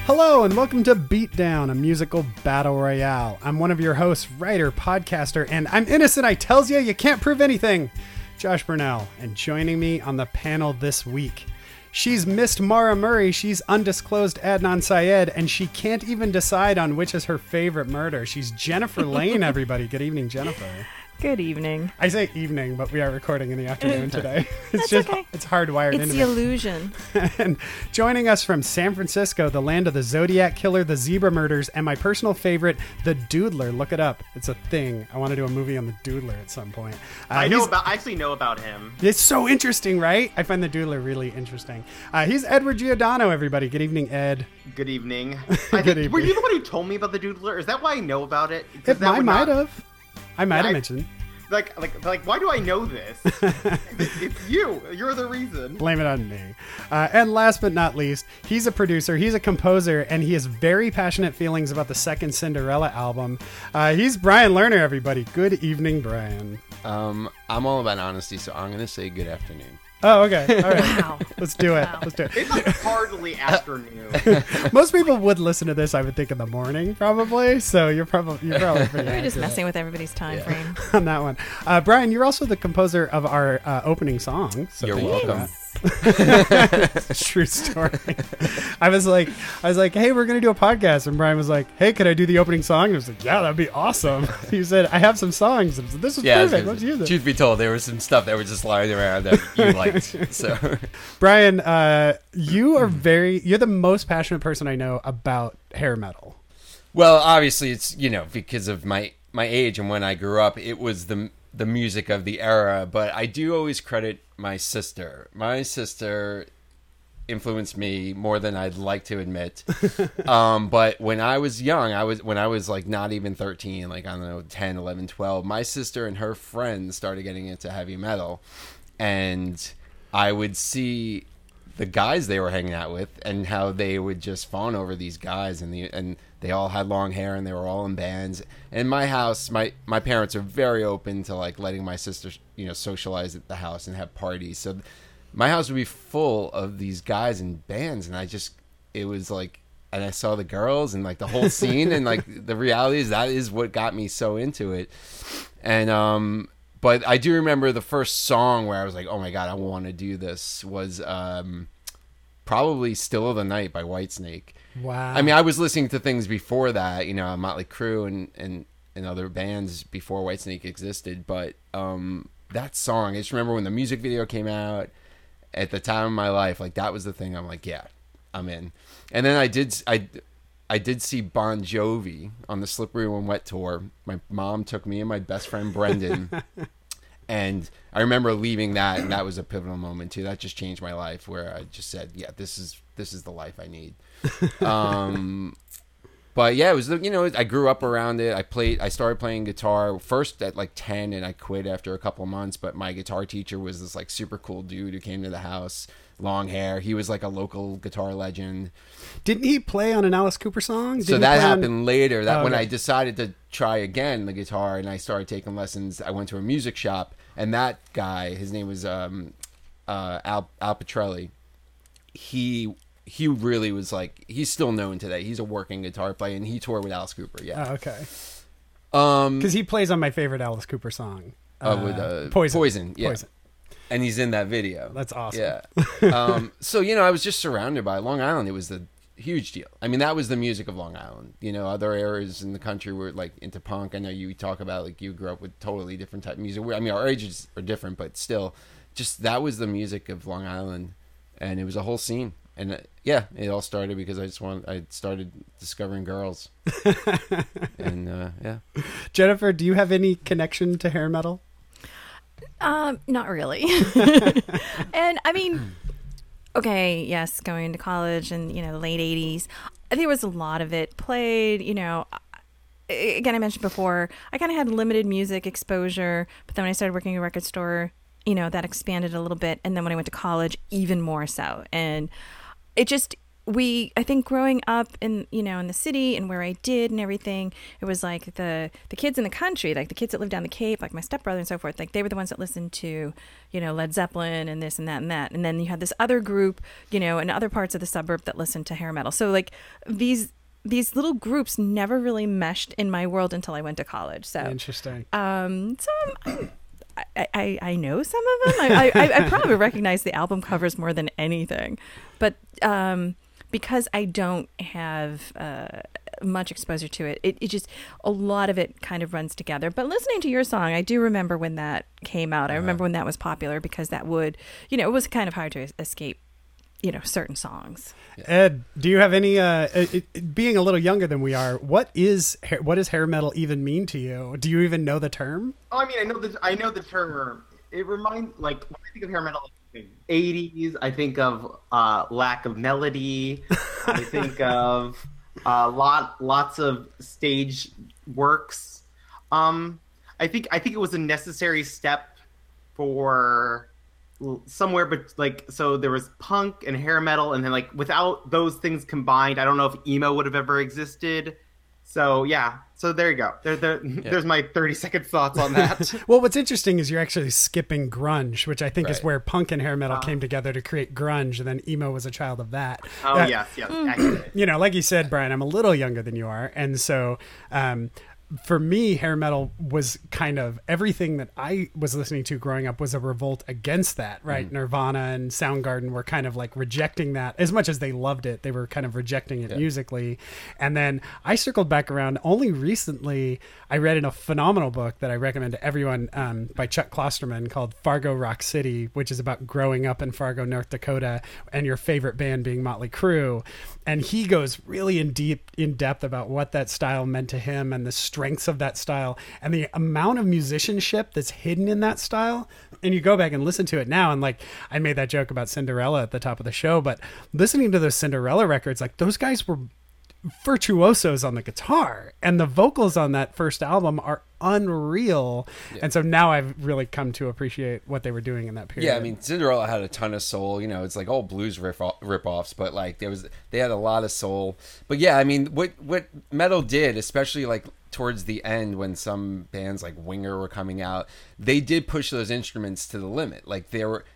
Hello and welcome to Beatdown, a musical battle royale. I'm one of your hosts, writer, podcaster, and I'm innocent, I tells you can't prove anything, Josh Burnell. And joining me on the panel this week, she's Miss Mara Murray, she's undisclosed Adnan Syed, and she can't even decide on which is her favorite murder. She's Jennifer Lane, everybody. Good evening, Jennifer. Good evening. I say evening, but we are recording in the afternoon today. It's just okay. It's hardwired into It's me. the illusion. And joining us from San Francisco, the land of the Zodiac Killer, the Zebra Murders, and my personal favorite, the Doodler. Look it up. It's a thing. I want to do a movie on the Doodler at some point. I actually know about him. It's so interesting, right? I find the Doodler really interesting. He's Edward Giordano, everybody. Good evening, Ed. Good evening. Good evening. Were you the one who told me about the Doodler? Is that why I know about it? I might have mentioned. Like, why do I know this? It's you. You're the reason. Blame it on me. And last but not least, he's a producer, he's a composer, and he has very passionate feelings about the second Cinderella album. He's Brian Lerner, everybody. Good evening, Brian. I'm all about honesty, so I'm going to say good afternoon. Oh, okay. All right. Wow. Let's do it. Wow. Let's do it. It's like hardly afternoon. Most people would listen to this, I would think, in the morning, probably. So you're probably pretty We're just accurate messing with everybody's time frame. on that one. Brian, you're also the composer of our opening song. So You're thank you for welcome. that. True story. I was like, hey, we're gonna do a podcast, and Brian was like, hey, could I do the opening song? And I was like, yeah, that'd be awesome. He said, I have some songs. And I said, this is perfect. Let's use it. Truth be told, there was some stuff that was just lying around that you liked. So, Brian, you're the most passionate person I know about hair metal. well, obviously, it's because of my age and when I grew up, it was the music of the era. But I do always credit my sister. My sister influenced me more than I'd like to admit. But when I was young, when I was like not even 13, like I don't know, 10, 11, 12, my sister and her friends started getting into heavy metal, and I would see the guys they were hanging out with and how they would just fawn over these guys, and they all had long hair and they were all in bands. In my house, my parents are very open to like letting my sister socialize at the house and have parties. So my house would be full of these guys in bands, and it was like, and I saw the girls and like the whole scene, and like the reality is that is what got me so into it. And but I do remember the first song where I was like, oh my God, I want to do this was probably Still of the Night by Whitesnake. Wow. I mean, I was listening to things before that, Motley Crue and other bands before Whitesnake existed. But that song, I just remember when the music video came out at the time of my life, like that was the thing. I'm like, yeah, I'm in. And then I did see Bon Jovi on the Slippery When Wet tour. My mom took me and my best friend Brendan. And I remember leaving that, and that was a pivotal moment too. That just changed my life, where I just said, yeah, this is the life I need. But yeah, it was I grew up around it. I started playing guitar first at like 10, and I quit after a couple of months. But my guitar teacher was this like super cool dude who came to the house, long hair. He was like a local guitar legend. Didn't he play on an Alice Cooper song? So that happened later. When okay. I decided to try again the guitar and I started taking lessons, I went to a music shop, and that guy, his name was Al Petrelli. He really was like, he's still known today. He's a working guitar player, and he toured with Alice Cooper. Yeah. Oh, okay. Because he plays on my favorite Alice Cooper song, with Poison. Yeah. Poison. And he's in that video. That's awesome. Yeah. So I was just surrounded by Long Island. It was a huge deal. I mean, that was the music of Long Island. Other areas in the country were like into punk. I know you talk about like you grew up with totally different type of music. I mean, our ages are different, but still, just that was the music of Long Island, and it was a whole scene. And it all started because I started discovering girls. And yeah. Jennifer, do you have any connection to hair metal? Not really. And I mean, okay, yes, going to college and the late 80s, there was a lot of it played. Again, I mentioned before, I kind of had limited music exposure, but then when I started working at a record store, that expanded a little bit, and then when I went to college, even more so. And it just I think growing up in the city and where I did and everything, it was like the kids in the country, like the kids that lived down the Cape, like my stepbrother and so forth, like they were the ones that listened to, Led Zeppelin and this and that and that. And then you had this other group, in other parts of the suburb that listened to hair metal. So like these little groups never really meshed in my world until I went to college. So interesting. I know some of them. I probably recognize the album covers more than anything, but because I don't have much exposure to it, it just, a lot of it kind of runs together. But listening to your song, I do remember when that came out. I remember when that was popular, because that would, it was kind of hard to escape, certain songs. Ed, do you have any, being a little younger than we are, what does hair metal even mean to you? Do you even know the term? Oh, I mean, I know the term. It reminds, like, when I think of hair metal, 80s, I think of lack of melody. I think of lots of stage works. I think it was a necessary step for somewhere, but like, so there was punk and hair metal, and then like without those things combined, I don't know if emo would have ever existed. So yeah, so there you go. There's my 30-second thoughts on that. Well, what's interesting is you're actually skipping grunge, which I think is where punk and hair metal came together to create grunge, and then emo was a child of that. Oh, yes, accurate. Like you said, Brian, I'm a little younger than you are, and so for me, hair metal was kind of everything that I was listening to growing up was a revolt against that, right? Nirvana and Soundgarden were kind of like rejecting that. As much as they loved it, they were kind of rejecting it musically. And then I circled back around only recently. I read in a phenomenal book that I recommend to everyone by Chuck Klosterman called Fargo Rock City, which is about growing up in Fargo, North Dakota, and your favorite band being Motley Crue. And he goes really in depth about what that style meant to him and the strengths of that style and the amount of musicianship that's hidden in that style. And you go back and listen to it now, and like I made that joke about Cinderella at the top of the show, but listening to those Cinderella records, like those guys were virtuosos on the guitar, and the vocals on that first album are unreal. And so now I've really come to appreciate what they were doing in that period. I mean, Cinderella had a ton of soul. It's like all blues rip-offs, but like they had a lot of soul. But yeah, I mean, what metal did, especially like towards the end when some bands like Winger were coming out, they did push those instruments to the limit. Like they were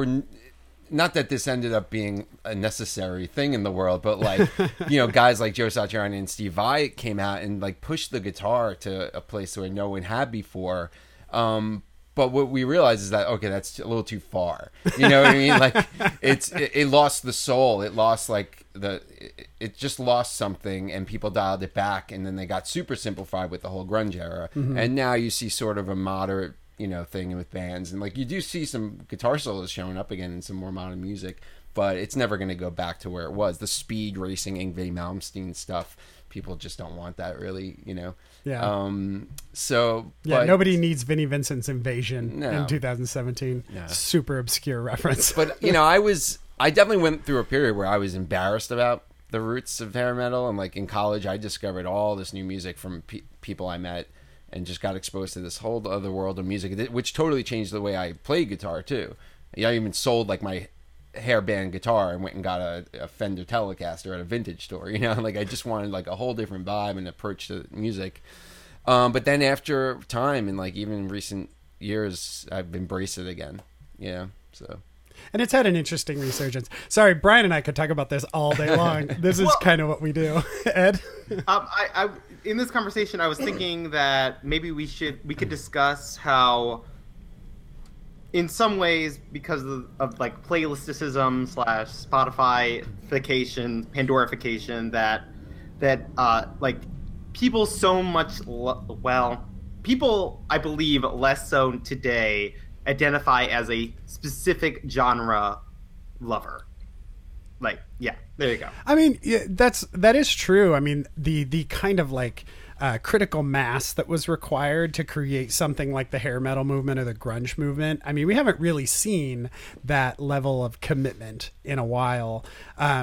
not that this ended up being a necessary thing in the world, but like, guys like Joe Satriani and Steve Vai came out and like pushed the guitar to a place where no one had before. But what we realized is that, okay, that's a little too far. You know what I mean? Like it lost the soul. It lost it just lost something, and people dialed it back, and then they got super simplified with the whole grunge era. Mm-hmm. And now you see sort of a moderate, thing with bands, and like you do see some guitar solos showing up again in some more modern music, but it's never going to go back to where it was. The speed racing Yngwie Malmsteen stuff, people just don't want that really, Yeah. But nobody needs Vinnie Vincent's Invasion in 2017. No. Super obscure reference. But I definitely went through a period where I was embarrassed about the roots of hair metal, and like in college, I discovered all this new music from people I met, and just got exposed to this whole other world of music, which totally changed the way I played guitar too. I even sold like my hair band guitar and went and got a Fender Telecaster at a vintage store. Like I just wanted like a whole different vibe and approach to music. But then after time and like even in recent years, I've embraced it again. So. And it's had an interesting resurgence. Sorry, Brian and I could talk about this all day long. This is kind of what we do. Ed? I in this conversation, I was thinking that maybe we could discuss how, in some ways, because of like playlisticism / Spotify-fication, Pandora-fication, that like people so much people, I believe, less so today identify as a specific genre lover. Like, yeah, there you go. I mean, that is true. I mean, the kind of like critical mass that was required to create something like the hair metal movement or the grunge movement. I mean, we haven't really seen that level of commitment in a while.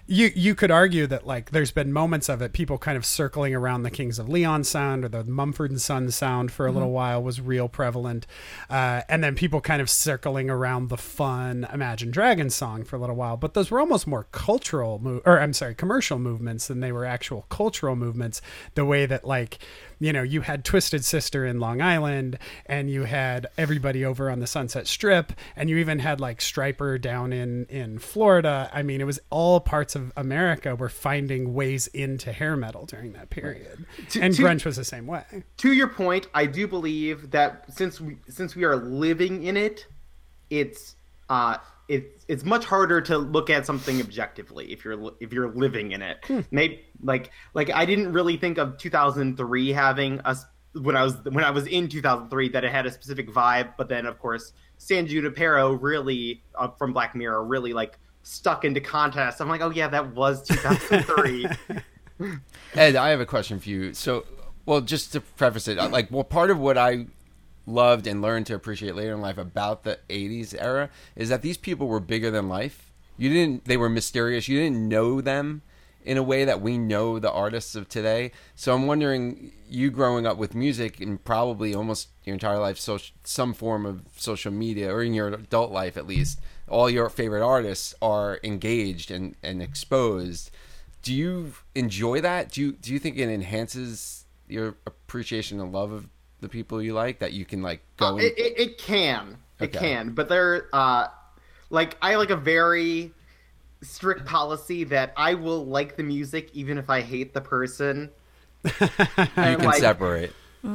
you could argue that like there's been moments of it, people kind of circling around the Kings of Leon sound, or the Mumford and Sons sound for a little while was real prevalent, and then people kind of circling around the fun Imagine Dragons song for a little while. But those were almost more commercial movements than they were actual cultural movements. The way that like, you know, you had Twisted Sister in Long Island, and you had everybody over on the Sunset Strip, and you even had like Stryper down in Florida. I mean, it was all parts of America were finding ways into hair metal during that period. And grunge was the same way. To your point, I do believe that since we are living in it, it's much harder to look at something objectively if you're living in it. Maybe like I didn't really think of 2003 having when I was in 2003 that it had a specific vibe, but then of course San Junipero really from Black Mirror really like stuck into context. I'm like, oh yeah, that was 2003. Ed, I have a question for you. So, well, just to preface it, like, well, part of what I loved and learned to appreciate later in life about the 80s era is that these people were bigger than life. They were mysterious. You didn't know them in a way that we know the artists of today. So I'm wondering, you growing up with music and probably almost your entire life, some form of social media, or in your adult life at least, all your favorite artists are engaged and exposed. Do you enjoy that? Do you think it enhances your appreciation and love of the people you like, that you can like go it can. But they're like, I like a very strict policy that I will like the music even if I hate the person. You can like, separate.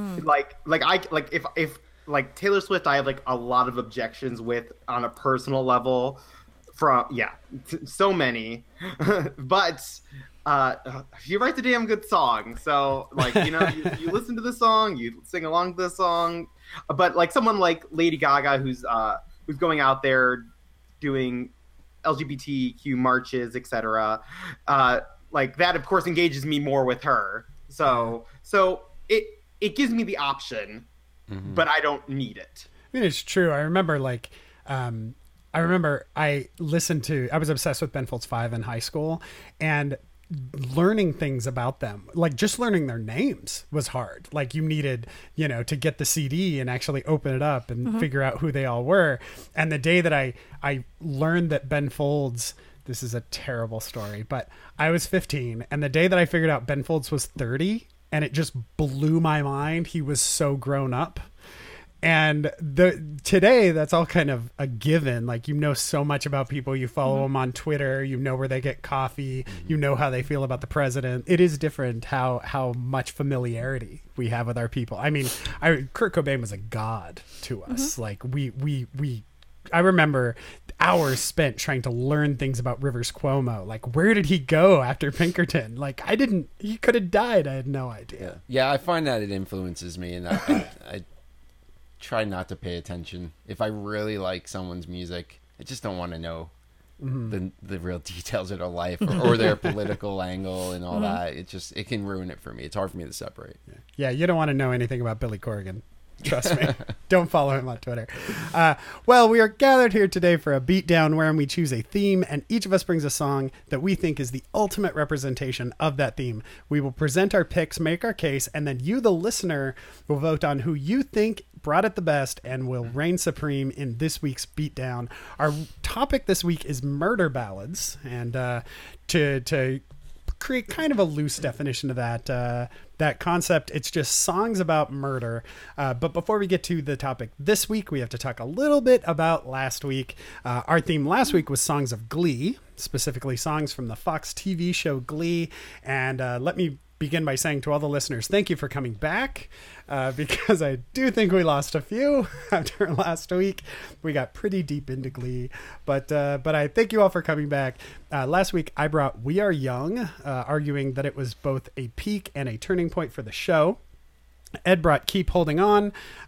If like Taylor Swift, I have like a lot of objections with on a personal level. So many, but she writes a damn good song. So like, you know, you listen to the song, you sing along to the song. But like someone like Lady Gaga, who's going out there doing LGBTQ marches, etc. Like that, of course, engages me more with her. So it gives me the option, but I don't need it. I mean, it's true. I remember like. I was obsessed with Ben Folds 5 in high school, and learning things about them, like just learning their names was hard. Like you needed, you know, to get the CD and actually open it up and figure out who they all were. And the day that I learned that Ben Folds, this is a terrible story, but I was 15, and the day that I figured out Ben Folds was 30, and it just blew my mind. He was so grown up. And today, that's all kind of a given. Like, you know so much about people. You follow them on Twitter. You know where they get coffee. You know how they feel about the president. It is different how much familiarity we have with our people. I mean, Kurt Cobain was a god to us. Like, I remember hours spent trying to learn things about Rivers Cuomo. Like, where did he go after Pinkerton? Like, he could have died. I had no idea. Yeah, I find that it influences me, and I try not to pay attention. If I really like someone's music, I just don't want to know the real details of their life or their political angle and all that. It can ruin it for me. It's hard for me to separate. Yeah, you don't want to know anything about Billy Corgan. Trust me. Don't follow him on Twitter. Well, we are gathered here today for a beatdown wherein we choose a theme, and each of us brings a song that we think is the ultimate representation of that theme. We will present our picks, make our case, and then you, the listener, will vote on who you think brought it the best and will reign supreme in this week's beatdown. Our topic this week is murder ballads, and to create kind of a loose definition of that concept, it's just songs about murder. But before we get to the topic this week, we have to talk a little bit about last week. Our theme last week was songs of Glee, specifically songs from the Fox TV show Glee. And let me begin by saying to all the listeners, thank you for coming back, because I do think we lost a few after last week. We got pretty deep into Glee, but I thank you all for coming back. Last week I brought We Are Young, arguing that it was both a peak and a turning point for the show. Ed brought Keep Holding On,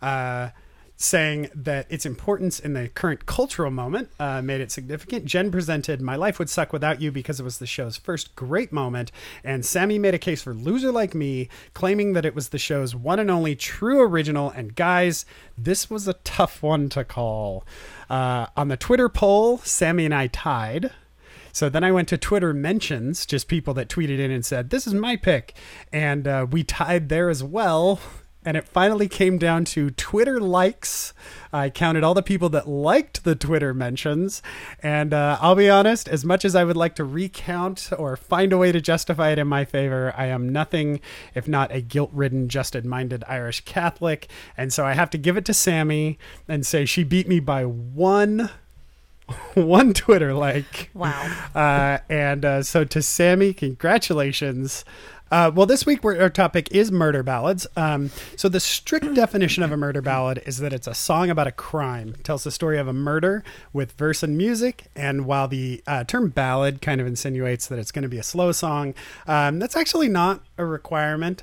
saying that its importance in the current cultural moment made it significant. Jen presented My Life Would Suck Without You because it was the show's first great moment. And Sammy made a case for Loser Like Me, claiming that it was the show's one and only true original. And guys, this was a tough one to call. On the Twitter poll, Sammy and I tied. So then I went to Twitter mentions, just people that tweeted in and said, this is my pick. And we tied there as well. And it finally came down to Twitter likes. I counted all the people that liked the Twitter mentions. And I'll be honest, as much as I would like to recount or find a way to justify it in my favor, I am nothing if not a guilt-ridden, justed-minded Irish Catholic. And so I have to give it to Sammy and say she beat me by one Twitter like. Wow. So to Sammy, congratulations. Well, this week our topic is murder ballads. So the strict definition of a murder ballad is that it's a song about a crime. It tells the story of a murder with verse and music. And while the term ballad kind of insinuates that it's going to be a slow song, that's actually not a requirement.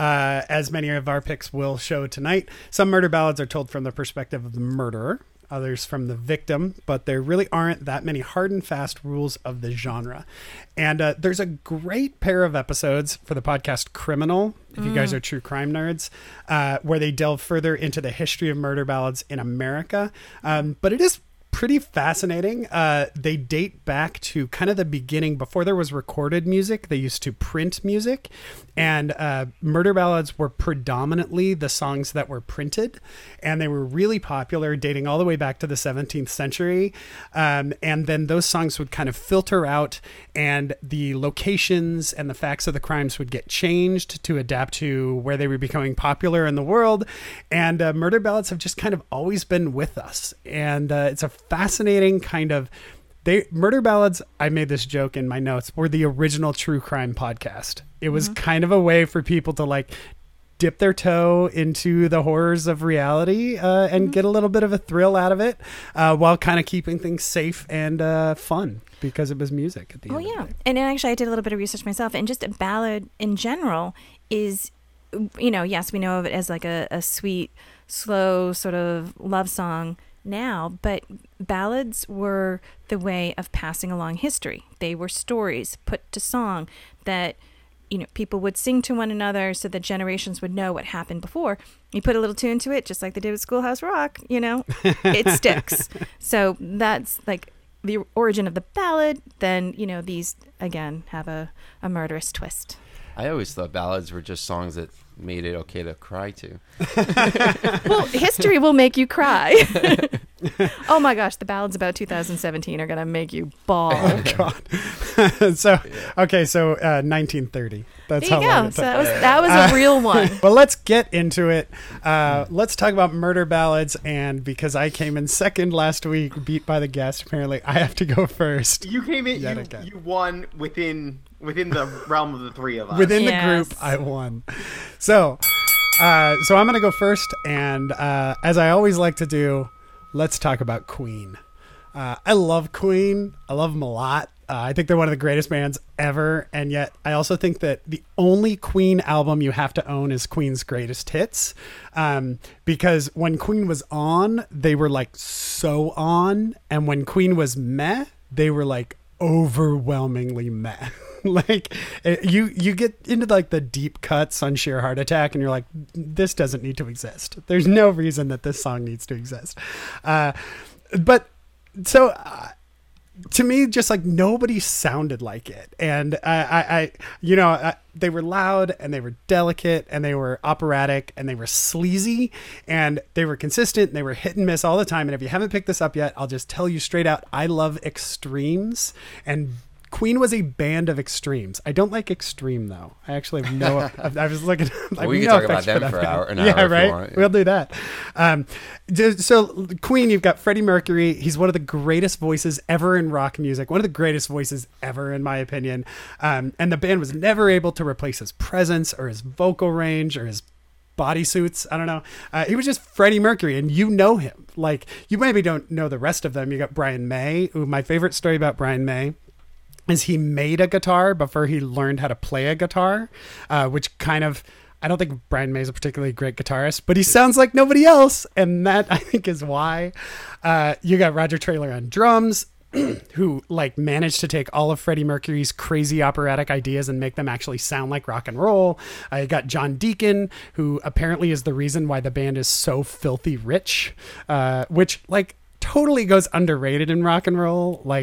As many of our picks will show tonight, some murder ballads are told from the perspective of the murderer, others from the victim, but there really aren't that many hard and fast rules of the genre. And there's a great pair of episodes for the podcast Criminal, if you guys are true crime nerds, where they delve further into the history of murder ballads in America. But it is pretty fascinating. They date back to kind of the beginning before there was recorded music. They used to print music, and murder ballads were predominantly the songs that were printed, and they were really popular dating all the way back to the 17th century. And then those songs would kind of filter out, and the locations and the facts of the crimes would get changed to adapt to where they were becoming popular in the world. And murder ballads have just kind of always been with us. And it's a fascinating kind of murder ballads. I made this joke in my notes, were the original true crime podcast. It was kind of a way for people to like dip their toe into the horrors of reality and get a little bit of a thrill out of it while kind of keeping things safe and fun, because it was music at the end. Oh, yeah. Of the day. And actually, I did a little bit of research myself, and just a ballad in general is, yes, we know of it as like a sweet, slow sort of love song now, but ballads were the way of passing along history. They were stories put to song that people would sing to one another so that generations would know what happened before. You put a little tune to it, just like they did with Schoolhouse Rock, it sticks. So that's like the origin of the ballad. Then, these, again, have a murderous twist. I always thought ballads were just songs that made it okay to cry to. Well, history will make you cry. Oh my gosh, the ballads about 2017 are going to make you bawl. Oh, God. So 1930. That's there you how go. So that was a real one. Well, let's get into it. Let's talk about murder ballads. And because I came in second last week, beat by the guest, apparently I have to go first. You came in, you won within the realm of the three of us. Within the group, I won. So I'm going to go first. And as I always like to do, let's talk about Queen. I love Queen. I love them a lot. I think they're one of the greatest bands ever. And yet I also think that the only Queen album you have to own is Queen's Greatest Hits. Because when Queen was on, they were like so on. And when Queen was meh, they were like overwhelmingly meh. Like you get into like the deep cuts on Sheer Heart Attack and you're like, this doesn't need to exist. There's no reason that this song needs to exist. To me, just like nobody sounded like it. And they were loud and they were delicate and they were operatic and they were sleazy and they were consistent and they were hit and miss all the time. And if you haven't picked this up yet, I'll just tell you straight out, I love extremes, and Queen was a band of extremes. I don't like extreme though. I actually have no. I was looking. We can talk about them for an hour. Yeah, right. We'll do that. So Queen, you've got Freddie Mercury. He's one of the greatest voices ever in rock music. One of the greatest voices ever, in my opinion. And the band was never able to replace his presence or his vocal range or his bodysuits. I don't know. He was just Freddie Mercury, and you know him. Like, you maybe don't know the rest of them. You got Brian May. Ooh, my favorite story about Brian May is he made a guitar before he learned how to play a guitar, which kind of, I don't think Brian May is a particularly great guitarist, but he sounds like nobody else. And that, I think, is why. You got Roger Taylor on drums, who like managed to take all of Freddie Mercury's crazy operatic ideas and make them actually sound like rock and roll. You got John Deacon, who apparently is the reason why the band is so filthy rich, which like totally goes underrated in rock and roll. Like,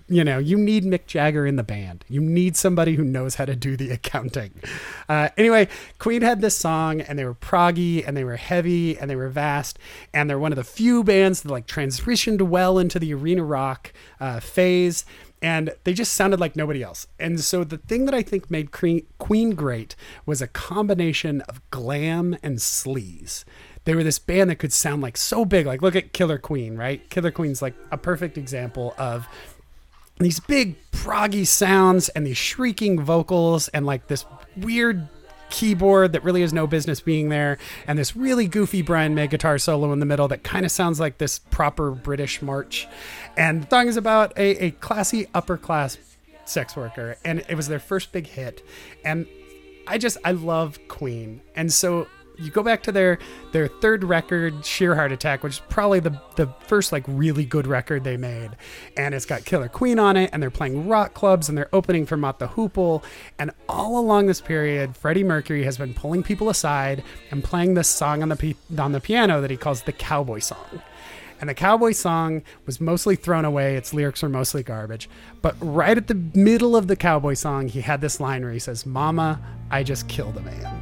you need Mick Jagger in the band. You need somebody who knows how to do the accounting. Anyway, Queen had this song, and they were proggy, and they were heavy, and they were vast, and they're one of the few bands that like transitioned well into the arena rock phase, and they just sounded like nobody else. And so the thing that I think made Queen great was a combination of glam and sleaze. They were this band that could sound like so big. Like, look at Killer Queen, right? Killer Queen's like a perfect example of these big proggy sounds and these shrieking vocals and like this weird keyboard that really has no business being there, and this really goofy Brian May guitar solo in the middle that kind of sounds like this proper British march. And the song is about a classy upper class sex worker, and it was their first big hit. And I love Queen. And so you go back to their third record, Sheer Heart Attack, which is probably the first like really good record they made, and it's got Killer Queen on it, and they're playing rock clubs, and they're opening for Mott the Hoople. And all along this period, Freddie Mercury has been pulling people aside and playing this song on the piano that he calls the Cowboy Song. And the Cowboy Song was mostly thrown away. Its lyrics were mostly garbage. But right at the middle of the Cowboy Song, he had this line where he says, "Mama, I just killed a man."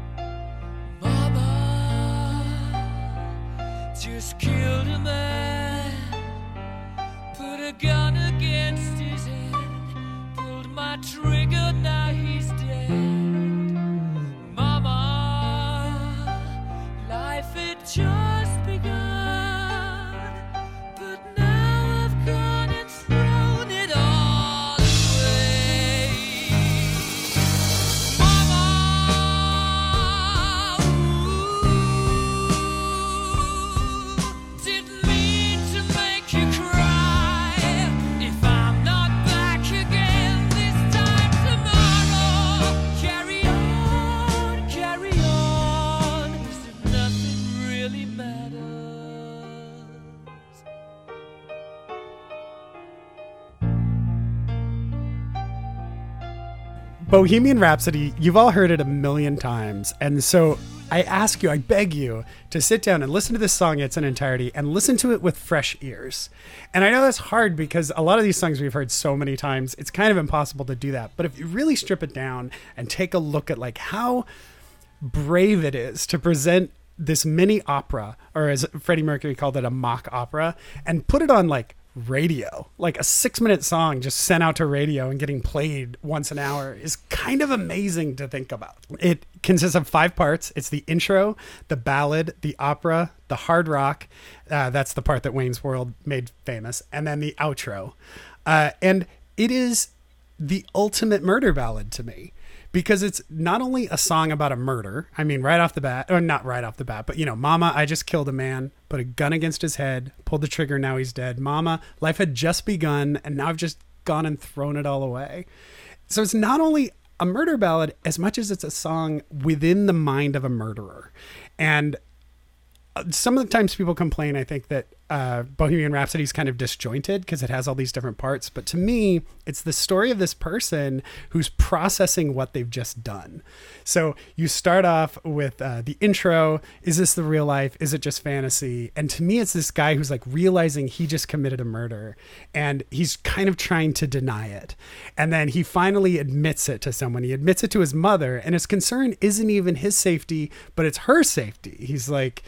Just killed a man, put a gun against his head, pulled my trigger, now he's dead. Mama, life had just begun, but now I've gone and thrown it all away. Mama, didn't mean to make you cry. If I'm not back again this time tomorrow, carry on, as if nothing really matters. Bohemian Rhapsody, you've all heard it a million times. And so I ask you, I beg you to sit down and listen to this song in its entirety and listen to it with fresh ears. And I know that's hard because a lot of these songs we've heard so many times, it's kind of impossible to do that. But if you really strip it down and take a look at like how brave it is to present this mini opera, or as Freddie Mercury called it, a mock opera, and put it on like radio, like a 6-minute song just sent out to radio and getting played once an hour, is kind of amazing to think about. It consists of 5 parts. It's the intro, the ballad, the opera, the hard rock. That's the part that Wayne's World made famous. And then the outro. And it is the ultimate murder ballad to me, because it's not only a song about a murder. I mean, right off the bat, or not right off the bat, but Mama, I just killed a man, put a gun against his head, pulled the trigger, now he's dead. Mama, life had just begun, and now I've just gone and thrown it all away. So it's not only a murder ballad as much as it's a song within the mind of a murderer. And some of the times people complain, I think, that Bohemian Rhapsody is kind of disjointed because it has all these different parts. But to me, it's the story of this person who's processing what they've just done. So you start off with the intro. Is this the real life? Is it just fantasy? And to me, it's this guy who's like realizing he just committed a murder, and he's kind of trying to deny it. And then he finally admits it to someone. He admits it to his mother, and his concern isn't even his safety, but it's her safety. He's like,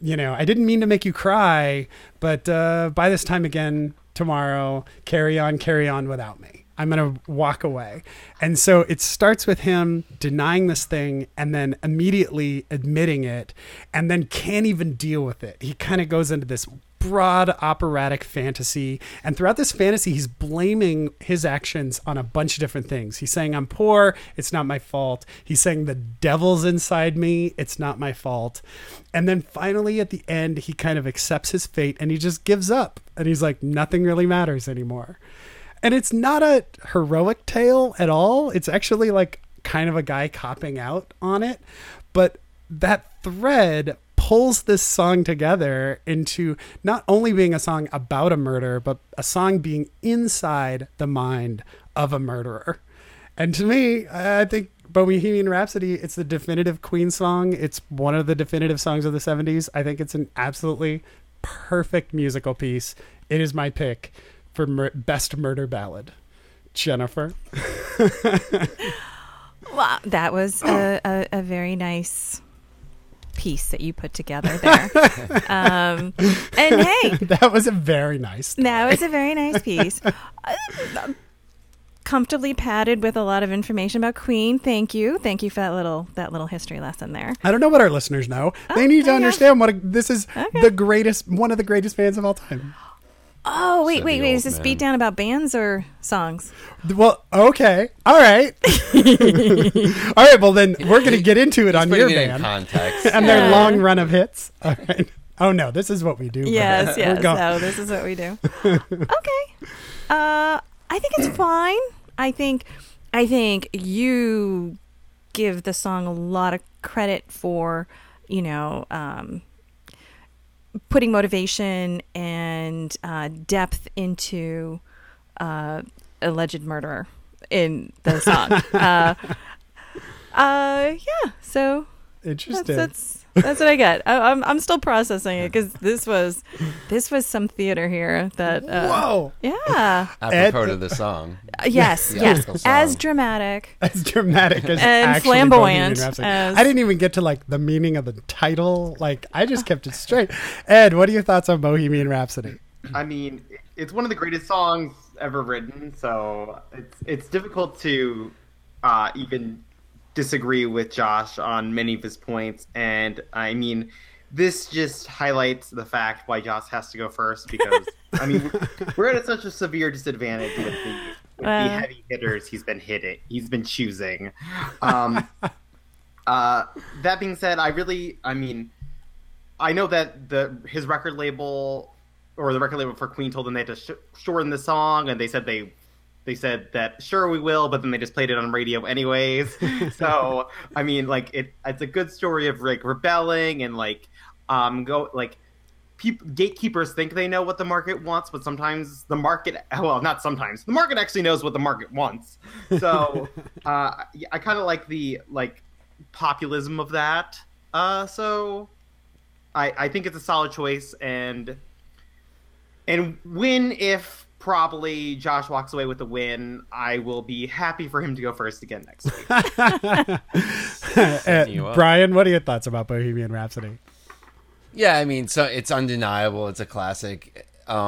I didn't mean to make you cry, but by this time again tomorrow, carry on without me. I'm going to walk away. And so it starts with him denying this thing and then immediately admitting it, and then can't even deal with it. He kind of goes into this broad operatic fantasy, and throughout this fantasy he's blaming his actions on a bunch of different things. He's saying, I'm poor, it's not my fault. He's saying the devil's inside me, it's not my fault. And then finally at the end he kind of accepts his fate, and he just gives up, and he's like, nothing really matters anymore. And it's not a heroic tale at all. It's actually like kind of a guy copping out on it, but that thread pulls this song together into not only being a song about a murder, but a song being inside the mind of a murderer. And to me, I think Bohemian Rhapsody, it's the definitive Queen song. It's one of the definitive songs of the 70s. I think it's an absolutely perfect musical piece. It is my pick for best murder ballad? Jennifer. Well, that was a very nice piece that you put together there. And hey, That was a very nice. that was a very nice piece. Comfortably padded with a lot of information about Queen. Thank you for that little history lesson there. I don't know what our listeners know. They need to okay. understand this is Okay. one of the greatest bands of all time. Oh, Said wait. the Is old this man. beat down about bands or songs? Well, okay. All right. All right. Well, then we're going to get into it on Putting your it in band context. and their Yeah. long run of hits. All right. Oh, no. This is what we do. Yes, We're going- No, this is what we do. Okay. I think it's fine. I think you give the song a lot of credit for, putting motivation and depth into alleged murderer in the song. Yeah. So Interesting. that's what I got. I'm still processing it because this was some theater here that Whoa. yeah. Apropos Ed- to the song. Yes, The yes. actual song. As dramatic. As dramatic as And actually flamboyant Bohemian Rhapsody. as- I didn't even get to like the meaning of the title. Like I just kept it straight. Ed, what are your thoughts on Bohemian Rhapsody? I mean, it's one of the greatest songs ever written, so it's difficult to even disagree with Josh on many of his points. And I mean, this just highlights the fact why Josh has to go first because I mean we're at such a severe disadvantage with the heavy hitters he's been choosing. That being said, I know that his record label or the record label for Queen told them they had to shorten the song, and they said that sure we will, but then they just played it on radio anyways. So I mean, like it's a good story of like rebelling and gatekeepers think they know what the market wants, but sometimes the market the market actually knows what the market wants. So I kind of like the populism of that. So I think it's a solid choice, and if probably Josh walks away with the win, I will be happy for him to go first again next week. you up. Brian, what are your thoughts about Bohemian Rhapsody? Yeah, I mean, so it's undeniable. It's a classic.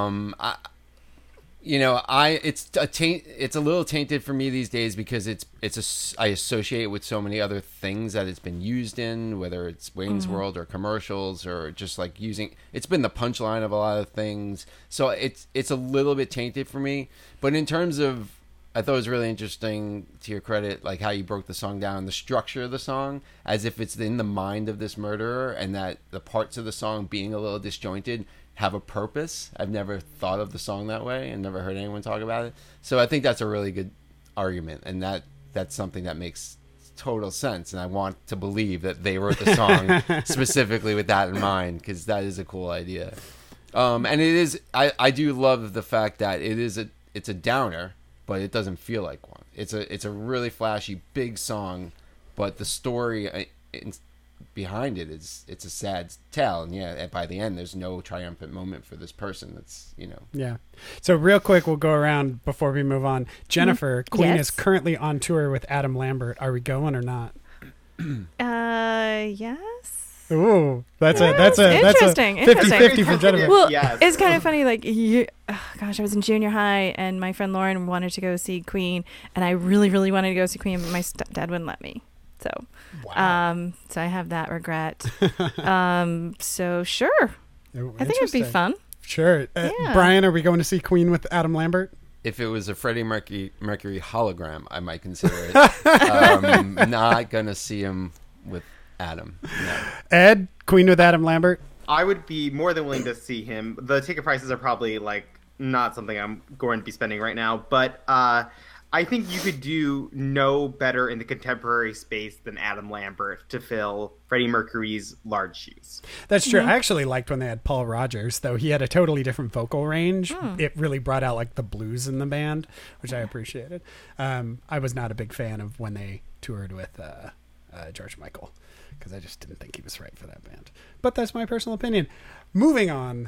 It's a little tainted for me these days because I associate it with so many other things that it's been used in, whether it's Wayne's World or commercials or just like it's been the punchline of a lot of things. So it's a little bit tainted for me. But in terms of, I thought it was really interesting, to your credit, like how you broke the song down, the structure of the song, as if it's in the mind of this murderer, and that the parts of the song being a little disjointed have a purpose. I've never thought of the song that way and never heard anyone talk about it. So I think that's a really good argument, and that's something that makes total sense. And I want to believe that they wrote the song specifically with that in mind, because that is a cool idea. And it is. I do love the fact that it's a downer, but it doesn't feel like one. It's a really flashy, big song, but the story behind it's a sad tale, and by the end there's no triumphant moment for this person. That's Yeah. So real quick, we'll go around before we move on. Jennifer, Queen Yes. is currently on tour with Adam Lambert. Are we going or not? Yes. Ooh, that's a Interesting, 50-50 for Jennifer. Well, Yes. it's kind of funny. Like, I was in junior high, and my friend Lauren wanted to go see Queen, and I really, really wanted to go see Queen, but my stepdad wouldn't let me. So, Wow. so I have that regret. So sure, I think it'd be Interesting. fun. Sure. Yeah. Brian, are we going to see Queen with Adam Lambert? If it was a Freddie Mercury hologram, I might consider it. Not gonna see him with Adam. No. Ed, Queen with Adam Lambert? I would be more than willing to see him. The ticket prices are probably not something I'm going to be spending right now, but I think you could do no better in the contemporary space than Adam Lambert to fill Freddie Mercury's large shoes. That's true. I actually liked when they had Paul Rogers, though he had a totally different vocal range. It really brought out like the blues in the band, which I appreciated. I was not a big fan of when they toured with George Michael, because I just didn't think he was right for that band. But that's my personal opinion. Moving on,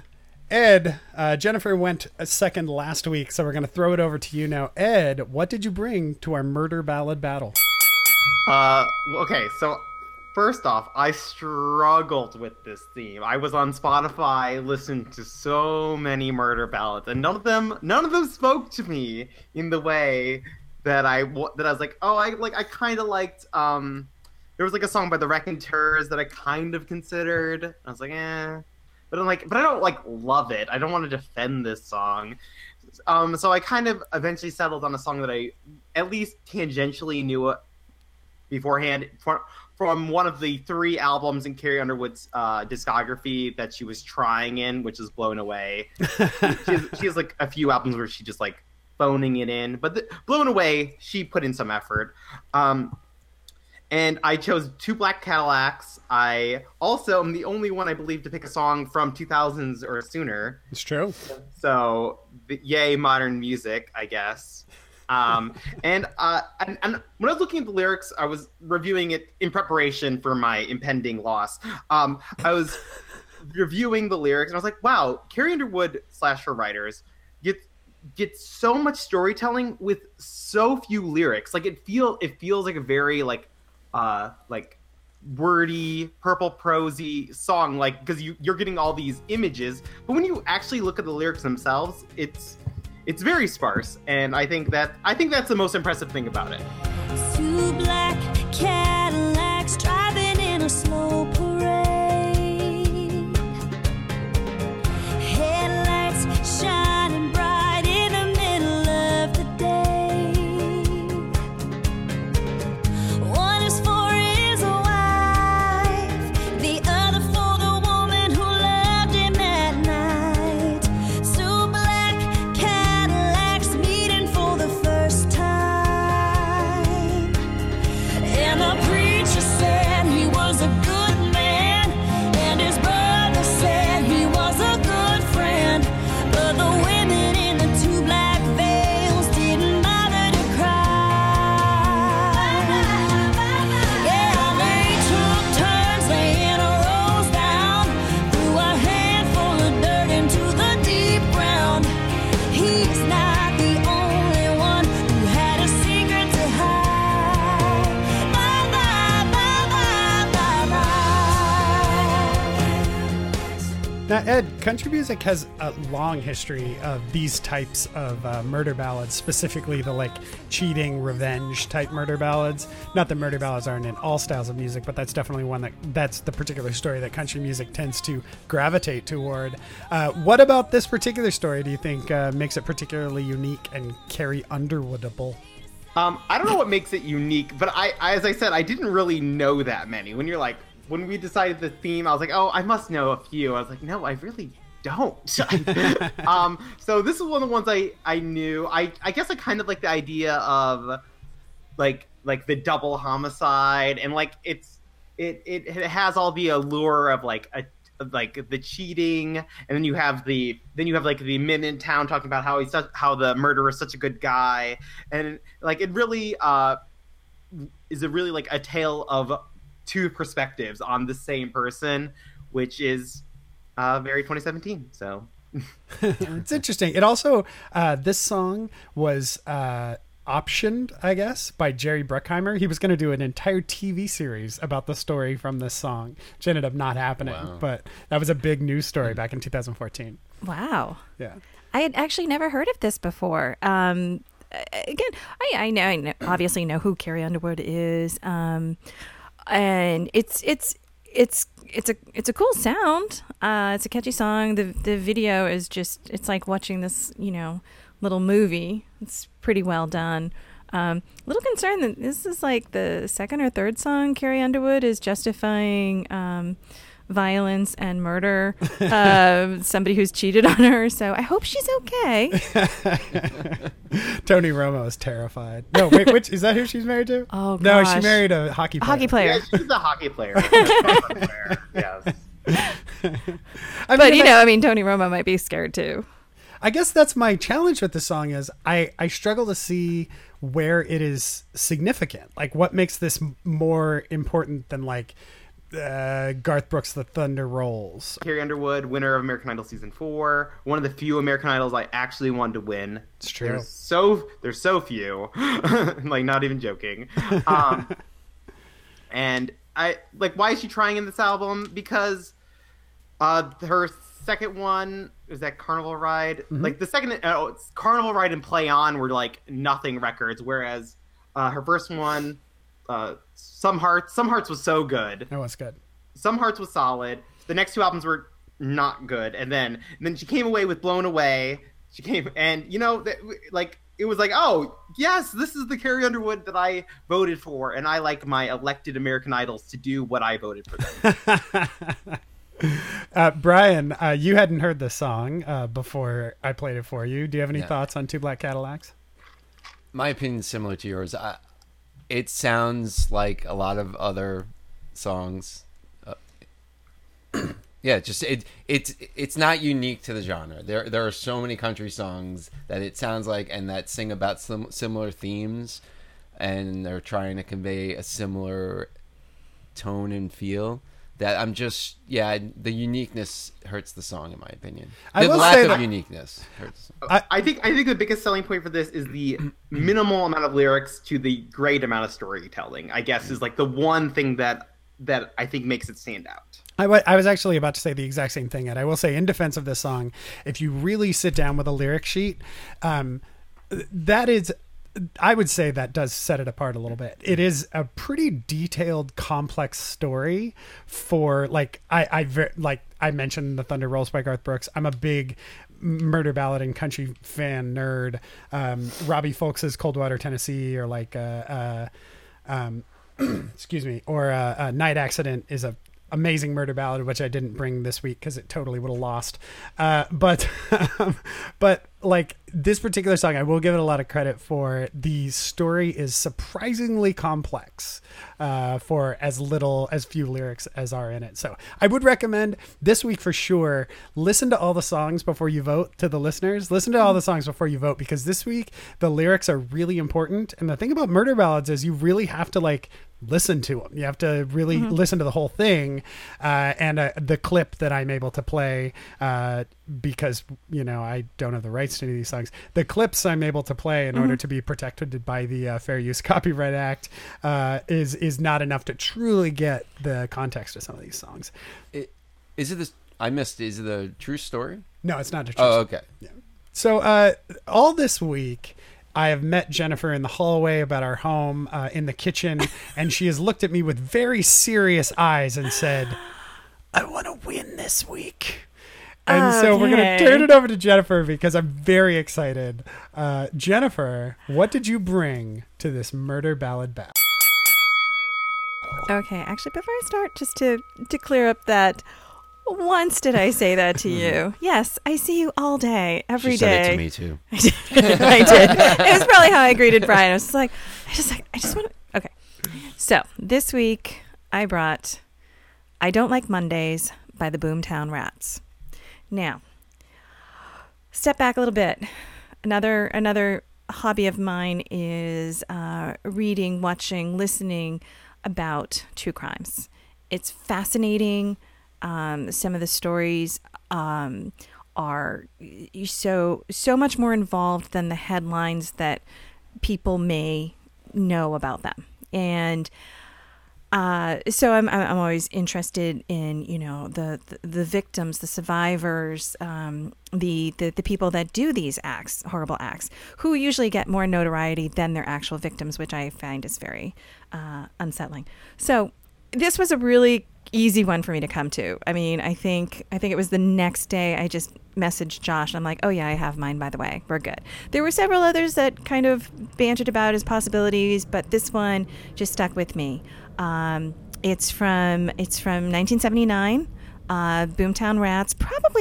Ed, Jennifer went a second last week, so we're going to throw it over to you now. Ed, what did you bring to our murder ballad battle? Okay, so first off, I struggled with this theme. I was on Spotify, listened to so many murder ballads, and none of them spoke to me in the way that I was like, oh, I kind of liked. There was like a song by the Raconteurs that I kind of considered. I was like, eh. But I don't like love it. I don't want to defend this song. So I kind of eventually settled on a song that I at least tangentially knew beforehand from one of the 3 albums in Carrie Underwood's discography that she was trying in, which is Blown Away. she has like a few albums where she just like phoning it in, but Blown Away, she put in some effort. And I chose 2 Black Cadillacs. I also am the only one, I believe, to pick a song from 2000s or sooner. It's true. So, yay, modern music, I guess. And when I was looking at the lyrics, I was reviewing it in preparation for my impending loss. I was reviewing the lyrics, and I was like, wow, Carrie Underwood / her writers get so much storytelling with so few lyrics. Like it feels like a very like wordy, purple prosy song, like because you're getting all these images, but when you actually look at the lyrics themselves, it's very sparse, and I think that's the most impressive thing about it. 2 black Cadillacs driving in a slow parade. Headlights shining bright in the middle of the day. One is for his wife, the other for the woman who loved him at night. 2 black Cadillacs meeting for the first time. And the preacher said he was a good man, and his brother said he was a good friend. But the women in the 2 black veils didn't bother to cry. Yeah, they took turns laying a rose down, threw a handful of dirt into the deep ground. He's not the only one who had a secret to hide. Bye, bye, bye, bye, bye, bye. Now, Ed, country music has a long history of these types of murder ballads, specifically the like cheating, revenge type murder ballads. Not that murder ballads aren't in all styles of music, but that's definitely one that's the particular story that country music tends to gravitate toward. What about this particular story do you think makes it particularly unique and Carrie Underwoodable? I don't know what makes it unique, but as I said, I didn't really know that many. When we decided the theme, I was like, oh, I must know a few. I was like, no, I really don't. So this is one of the ones I knew. I guess I kind of like the idea of like the double homicide, and like it has all the allure of like the cheating, and then you have like the men in town talking about how the murderer is such a good guy, and like it really is really like a tale of 2 perspectives on the same person, which is very 2017. So It's interesting. It also this song was optioned, I guess, by Jerry Bruckheimer. He was going to do an entire TV series about the story from this song, which ended up not happening. Wow. But that was a big news story back in 2014. Wow. Yeah. I had actually never heard of this before. Again, I know, obviously know who Carrie Underwood is, and it's a cool sound. It's a catchy song. The video is just, it's like watching this, little movie. It's pretty well done. Little concerned that this is like the 2nd or 3rd song Carrie Underwood is justifying violence and murder somebody who's cheated on her, so I hope she's okay. Tony Romo is terrified. No, wait, which is that who she's married to? Oh, no, gosh. she married a hockey player. Hockey player. yeah, she's a hockey player. Yes. But Tony Romo might be scared too. I guess that's my challenge with the song is I struggle to see where it is significant. Like what makes this more important than like Garth Brooks' The Thunder Rolls. Carrie Underwood, winner of American Idol season 4, one of the few American Idols I actually wanted to win. It's true. There's so few, like not even joking. And I like, why is she trying in this album? Because her second one is that Carnival Ride. Like the second, it's Carnival Ride and Play On were like nothing records, whereas her first one, Some Hearts was so good. That was good. Some Hearts was solid. The next two albums were not good, and then she came away with Blown Away. She came, and like it was like, oh yes, this is the Carrie Underwood that I voted for, and I like my elected American Idols to do what I voted for them. Brian, you hadn't heard the song before I played it for you. Do you have any thoughts on Two Black Cadillacs? My opinion is similar to yours. It sounds like a lot of other songs. Yeah, just it's not unique to the genre. There are so many country songs that it sounds like, and that sing about similar themes, and they're trying to convey a similar tone and feel. That I'm just, the uniqueness hurts the song, in my opinion. I The will lack say of that- uniqueness hurts. I think the biggest selling point for this is the minimal amount of lyrics to the great amount of storytelling. I guess is like the one thing that I think makes it stand out. I was actually about to say the exact same thing, and I will say in defense of this song, if you really sit down with a lyric sheet, that is, I would say that does set it apart a little bit. It is a pretty detailed, complex story for like I mentioned the Thunder Rolls by Garth Brooks. I'm a big murder ballad and country fan nerd. Robbie Folks's Coldwater, Tennessee, or like excuse me, or Night Accident is a amazing murder ballad, which I didn't bring this week because it totally would have lost. But like this particular song, I will give it a lot of credit for. The story is surprisingly complex for as few lyrics as are in it. So I would recommend this week for sure, listen to all the songs before you vote. To the listeners, listen to all the songs before you vote, because this week the lyrics are really important. And the thing about murder ballads is you really have to like listen to them. You have to really listen to the whole thing. And the clip that I'm able to play, because I don't have the rights to any of these songs, the clips I'm able to play in order to be protected by the Fair Use Copyright Act is not enough to truly get the context of some of these songs. Is it this? I missed. Is it a true story? No, it's not a true Oh, story. okay. So all this week, I have met Jennifer in the hallway about our home, in the kitchen, and she has looked at me with very serious eyes and said, I want to win this week. And so we're going to Okay. turn it over to Jennifer because I'm very excited. Jennifer, what did you bring to this murder ballad battle? Okay, actually, before I start, just to clear up that once did I say that to you. Yes, I see you all day, every She day. said it to me too. I did. It was probably how I greeted Brian. I was just like, I just want to. Okay. So this week I brought I Don't Like Mondays by the Boomtown Rats. Now, step back a little bit. Another hobby of mine is reading, watching, listening about true crimes. It's fascinating. Some of the stories are so much more involved than the headlines that people may know about them. And so I'm always interested in the victims, the survivors, the people that do these acts, horrible acts, who usually get more notoriety than their actual victims, which I find is very unsettling. So this was a really easy one for me to come to. I mean, I think it was the next day I just messaged Josh. I'm like, oh yeah, I have mine, by the way. We're good. There were several others that kind of bantered about as possibilities, but this one just stuck with me. It's from 1979. Boomtown Rats,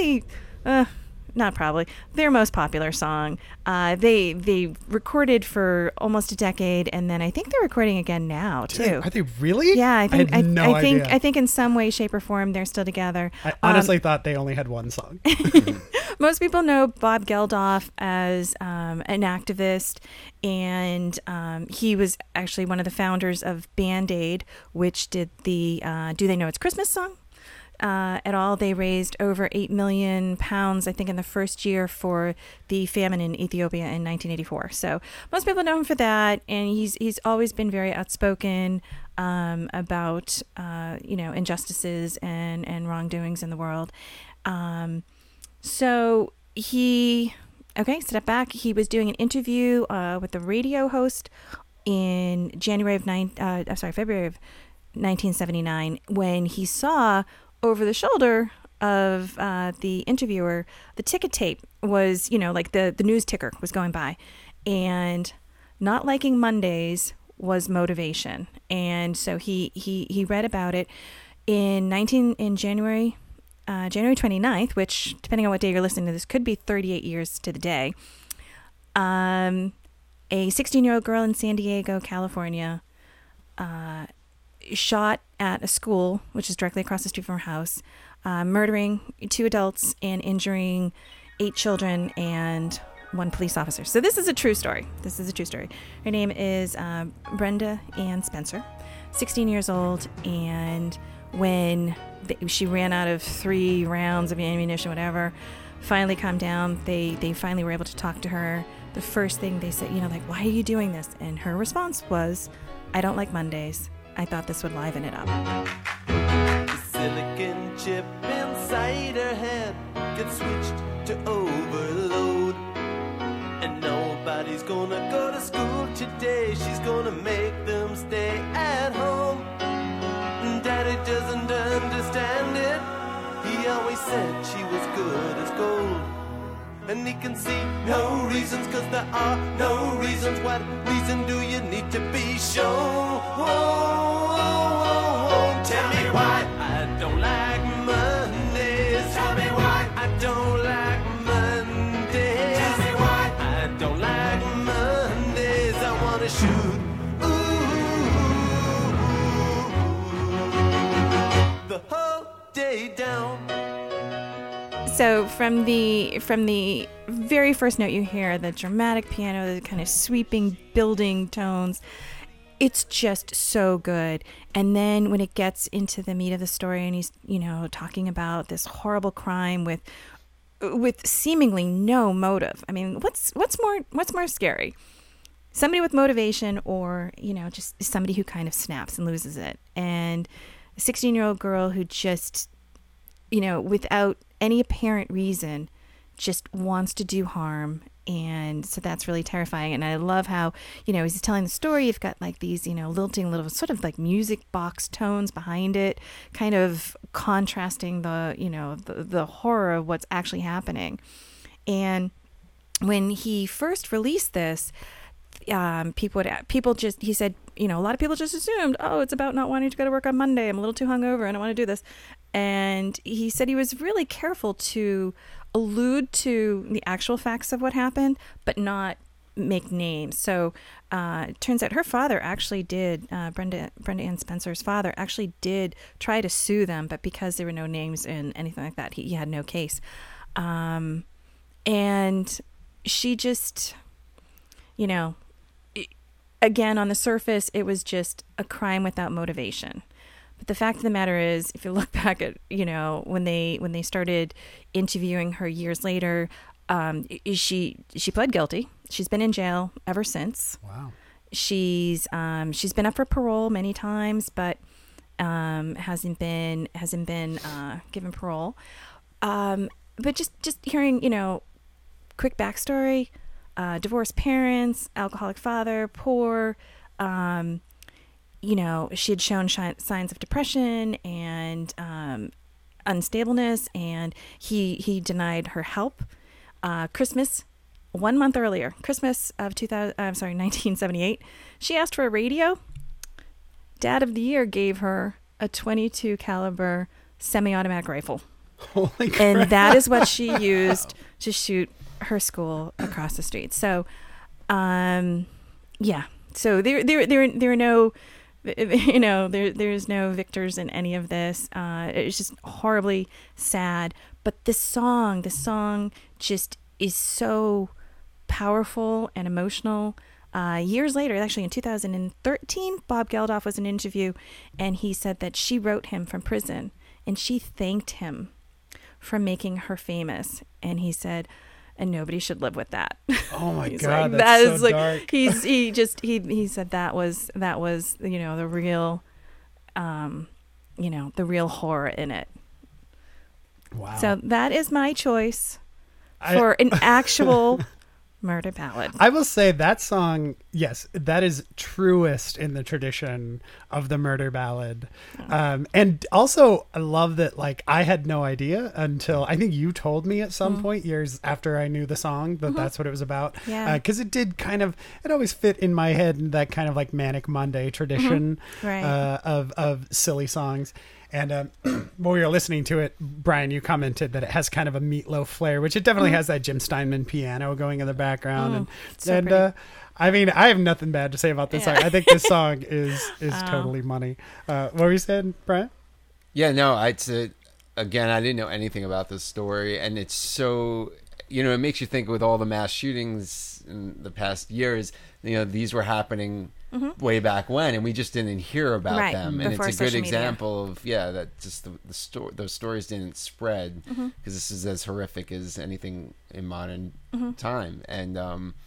their most popular song. They recorded for almost a decade, and then I think they're recording again now too. Are they really? Yeah, I think had no idea. I think in some way, shape, or form they're still together. I honestly thought they only had one song. Most people know Bob Geldof as an activist, and he was actually one of the founders of Band Aid, which did the Do They Know It's Christmas song. At all, they raised over £8 million, I think, in the first year for the famine in Ethiopia in 1984. So most people know him for that, and he's always been very outspoken about injustices and wrongdoings in the world. So step back. He was doing an interview with the radio host in February of 1979 when he saw over the shoulder of the interviewer, the ticket tape was, like the news ticker was going by, and not liking Mondays was motivation. And so he read about it in January 29th, which, depending on what day you're listening to this, could be 38 years to the day. A 16-year-old girl in San Diego, California, shot at a school, which is directly across the street from her house, murdering 2 adults and injuring 8 children and 1 police officer. So this is a true story. Her name is Brenda Ann Spencer, 16 years old, and when she ran out of 3 rounds of ammunition, whatever, finally calmed down, they finally were able to talk to her. The first thing they said, why are you doing this? And her response was, I don't like Mondays. I thought this would liven it up. The silicon chip inside her head gets switched to overload. And nobody's gonna go to school today. She's gonna make them stay at home. Daddy doesn't understand it. He always said she was good as gold. And he can see no reasons, 'cause there are no reasons. What reason do you need to be shown? Tell me why I don't like Mondays. Tell me why I don't like Mondays. Tell me why I don't like Mondays. I wanna shoot. Ooh, the whole day down. So from the very first note you hear, the dramatic piano, the kind of sweeping building tones, it's just so good. And then when it gets into the meat of the story and he's, talking about this horrible crime with seemingly no motive. I mean, what's more scary? Somebody with motivation or, just somebody who kind of snaps and loses it. And a 16-year-old girl who just, without any apparent reason, just wants to do harm. And so that's really terrifying. And I love how, as he's telling the story, you've got like these, lilting little sort of like music box tones behind it, kind of contrasting the, the horror of what's actually happening. And when he first released this, he said, a lot of people just assumed, oh, it's about not wanting to go to work on Monday. I'm a little too hungover. I don't want to do this. And he said he was really careful to allude to the actual facts of what happened, but not make names. So it turns out her father actually did, Brenda Ann Spencer's father actually did try to sue them, but because there were no names and anything like that, he had no case. And she just, again, on the surface, it was just a crime without motivation. But the fact of the matter is, if you look back at, when they started interviewing her years later, she pled guilty. She's been in jail ever since. Wow. She's been up for parole many times, but hasn't been given parole. But just hearing, quick backstory. Divorced parents, alcoholic father, poor. She had shown signs of depression and unstableness, and he denied her help. Christmas, 1 month earlier, Christmas of 1978, she asked for a radio. Dad of the Year gave her a .22 caliber semi-automatic rifle. Holy crap. And that is what she used to shoot her school across the street. So, yeah. So there are no You know, there's no victors in any of this. It's just horribly sad. But this song just is so powerful and emotional. Years later, actually in 2013, Bob Geldof was in an interview, and he said that she wrote him from prison, and she thanked him for making her famous. And he said, and nobody should live with that. Oh my He's God, like, that's that so is like dark. he said that was you know the real the real horror in it. Wow. So that is my choice I- for an actual murder ballad. I will say that song, yes, that is truest in the tradition of the murder ballad. And also, I love that, like, I had no idea until I think you told me at some point years after I knew the song that that's what it was about. Yeah. Because it did it always fit in my head in that kind of like Manic Monday tradition Right. of silly songs. And when we were listening to it, Brian, you commented that it has kind of a Meatloaf flair, which it definitely has that Jim Steinman piano going in the background. so and pretty. I mean, I have nothing bad to say about this Yeah. song. I think this song is totally money. What were you saying, Brian? Yeah, no, I'd say, again, I didn't know anything about this story, and it's so, it makes you think with all the mass shootings in the past years, these were happening way back when, and we just didn't hear about Right, them. And it's before a good social media. example of, that just those stories didn't spread, because this is as horrific as anything in modern time. And,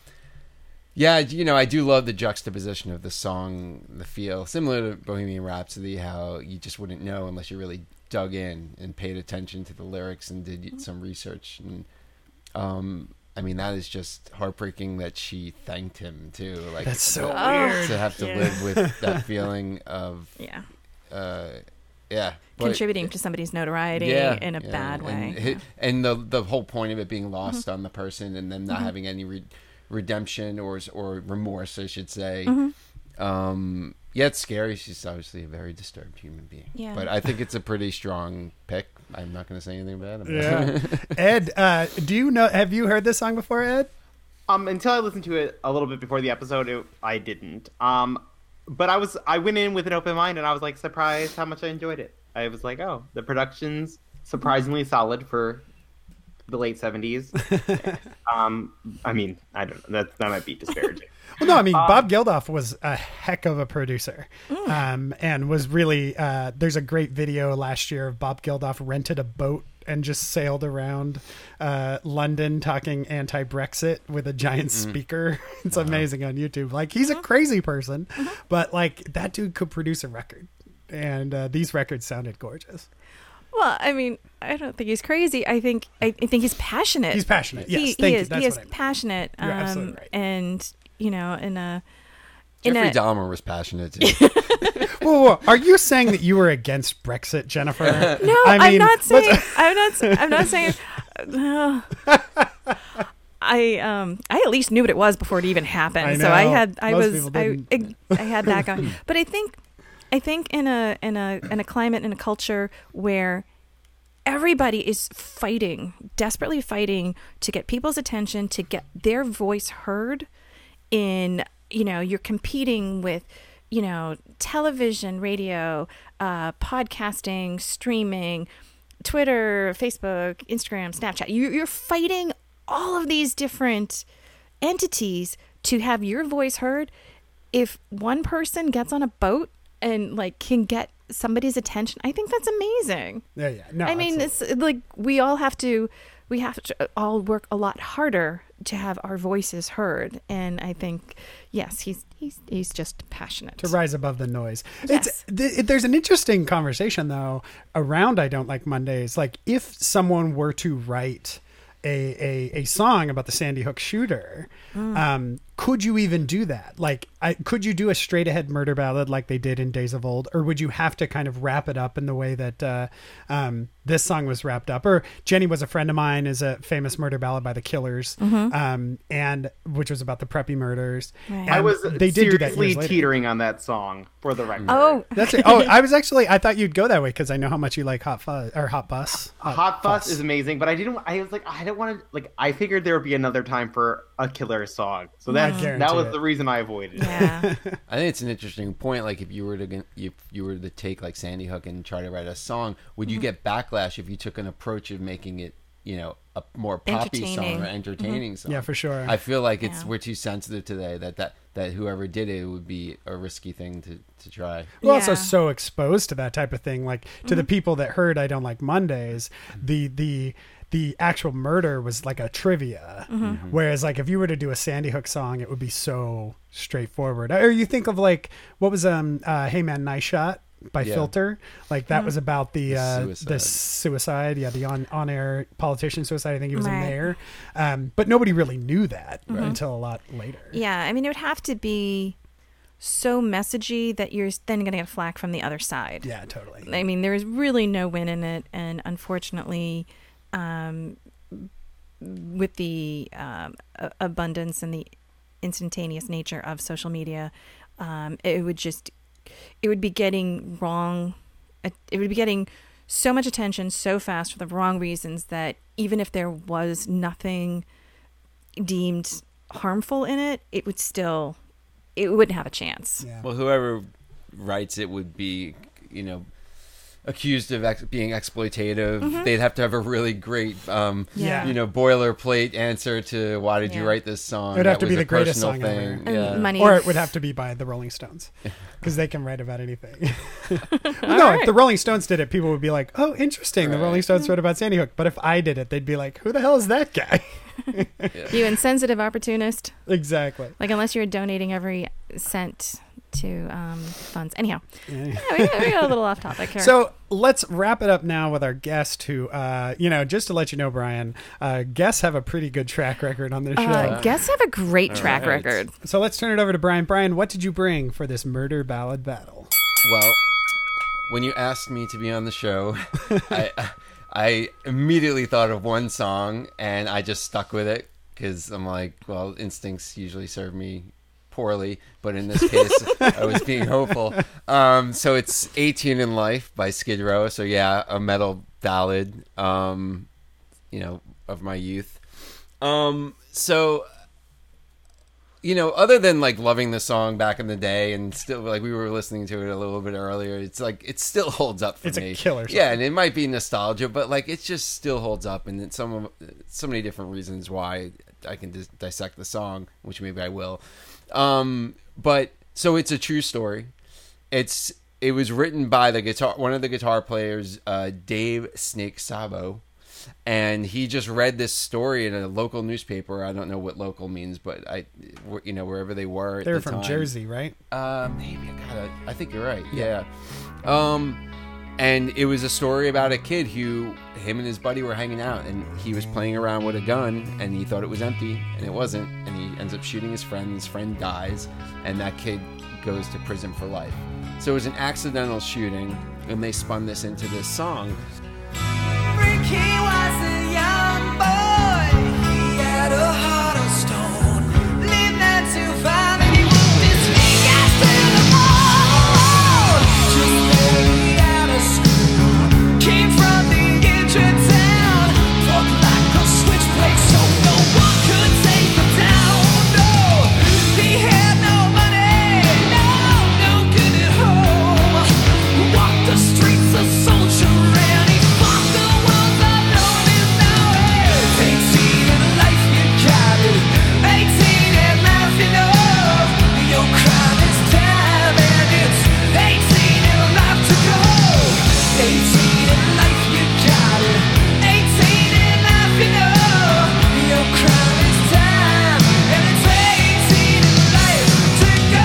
I do love the juxtaposition of the song, the feel, similar to Bohemian Rhapsody, how you just wouldn't know unless you really dug in and paid attention to the lyrics and did some research. And I mean, that is just heartbreaking that she thanked him too. Like, That's so weird. to have to live with that feeling of Yeah. but- Contributing to somebody's notoriety in a bad way. and the whole point of it being lost on the person and them not having any redemption or remorse, I should say. It's scary. She's obviously a very disturbed human being. Yeah. But I think it's a pretty strong pick. I'm not going to say anything about it. Yeah. Ed, have you heard this song before, Ed? Until I listened to it a little bit before the episode, I didn't. But I went in with an open mind, and I was like surprised how much I enjoyed it. I was like, oh, the production's surprisingly solid for the late 70s. I mean, I don't know. That might be disparaging. Well, no, I mean, Bob Geldof was a heck of a producer, and was really, there's a great video last year of Bob Geldof rented a boat and just sailed around London talking anti-Brexit with a giant speaker. It's amazing on YouTube. Like, he's a crazy person, but like that dude could produce a record, and these records sounded gorgeous. Well, I mean, I don't think he's crazy. I think he's passionate. He's passionate. Yes, he thank you. is. That's He is what I meant. passionate. You're absolutely right. And in a Jeffrey Dahmer was passionate too. Whoa. Are you saying that you were against Brexit, Jennifer? No, I'm not saying. I'm not saying. I at least knew what it was before it even happened. I So know. I Most was people didn't. I had that going. But I think in a climate, in a culture where everybody is desperately fighting to get people's attention, to get their voice heard, you're competing with television, radio, podcasting, streaming, Twitter, Facebook, Instagram, Snapchat. You're fighting all of these different entities to have your voice heard. If one person gets on a boat and can get somebody's attention, I think that's amazing. Yeah. No, I mean, absolutely. it's we have to all work a lot harder to have our voices heard. And I think, yes, he's just passionate. To rise above the noise. Yes. There's an interesting conversation though around I Don't Like Mondays. Like, if someone were to write a song about the Sandy Hook shooter, could you even do that? Like, could you do a straight ahead murder ballad like they did in Days of Old, or would you have to kind of wrap it up in the way that this song was wrapped up? Or Jenny Was a Friend of Mine is a famous murder ballad by the Killers, and which was about the Preppy murders. Right. And I was they did do that seriously years later. teetering on that song for the record. Oh, That's it. Oh, I thought you'd go that way because I know how much you like Hot Fuzz or Hot Bus. Hot Fuss is amazing, but I don't want to, I figured there would be another time for a killer song. So that I guarantee That was it. the reason I avoided it. Yeah. I think it's an interesting point. Like if you were to take like Sandy Hook and try to write a song, would you get backlash if you took an approach of making it, a more poppy song Entertaining. or entertaining song? Yeah, for sure. I feel like Yeah. we're too sensitive today that whoever did it would be a risky thing to try. We're also Yeah. so exposed to that type of thing. Like to the people that heard "I Don't Like Mondays," the actual murder was like a trivia. Whereas like if you were to do a Sandy Hook song, it would be so straightforward. Or you think of like what was "Hey Man, Nice Shot" by Yeah. Filter. Like that was about the suicide. suicide. Yeah, the on-air politician suicide. I think he was a Right. mayor. But nobody really knew that until a lot later. Yeah, I mean, it would have to be so messagey that you're then going to get flack from the other side. Yeah, totally. I mean, there is really no win in it, and unfortunately, with the abundance and the instantaneous nature of social media, it would be getting wrong. It would be getting so much attention so fast for the wrong reasons that even if there was nothing deemed harmful in it, it wouldn't have a chance. Yeah. Well, whoever writes it would be, accused of being exploitative. They'd have to have a really great, Yeah. boilerplate answer to why did you Yeah. write this song? It would have That to be was a the greatest personal song thing. ever. And Yeah. money, Or it would have to be by the Rolling Stones because they can write about anything. No, right. if the Rolling Stones did it, people would be like, "Oh, interesting." The Right. Rolling Stones wrote about Sandy Hook. But if I did it, they'd be like, "Who the hell is that guy?" you insensitive opportunist. Exactly. Like, unless you're donating every cent to funds. Anyhow, Yeah. yeah, we got a little off topic here. So let's wrap it up now with our guest who, just to let you know, Brian, guests have a pretty good track record on this show. guests have a great track right. record. So let's turn it over to Brian. Brian, what did you bring for this murder ballad battle? Well, when you asked me to be on the show, I immediately thought of one song and I just stuck with it because I'm like, well, instincts usually serve me poorly, but in this case, I was being hopeful. So it's 18 in Life by Skid Row. So yeah, a metal ballad, of my youth. Other than like loving the song back in the day and still like we were listening to it a little bit earlier, it's like it still holds up for It's a me. killer song. Yeah, and it might be nostalgia, but like it just still holds up, and it's so many different reasons why I can dissect the song, which maybe I will. But so it's a true story. It was written by one of the guitar players, Dave Snake Sabo. And he just read this story in a local newspaper. I don't know what local means, but wherever they were at They're the from time. Jersey, right? Maybe I think you're right. Yeah. And it was a story about a kid him and his buddy were hanging out, and he was playing around with a gun, and he thought it was empty, and it wasn't. And he ends up shooting his friend. His friend dies, and that kid goes to prison for life. So it was an accidental shooting, and they spun this into this song. He was a young boy. He had a heart of stone. Lived not to find and he walked his fingers through the mold. Just barely out of school. Came from the edge of town. Walked like a switchblade, so no one could take him down. No, he had no money. No good at home. Walked the streets a soldier and he fought the world unknown is now 18 in life, you got it. 18 in life, you know. Your crime is time and it's 18 in life to go. 18 in life, you got it. 18 in life, you know. Your crime is time and it's 18 in life to go.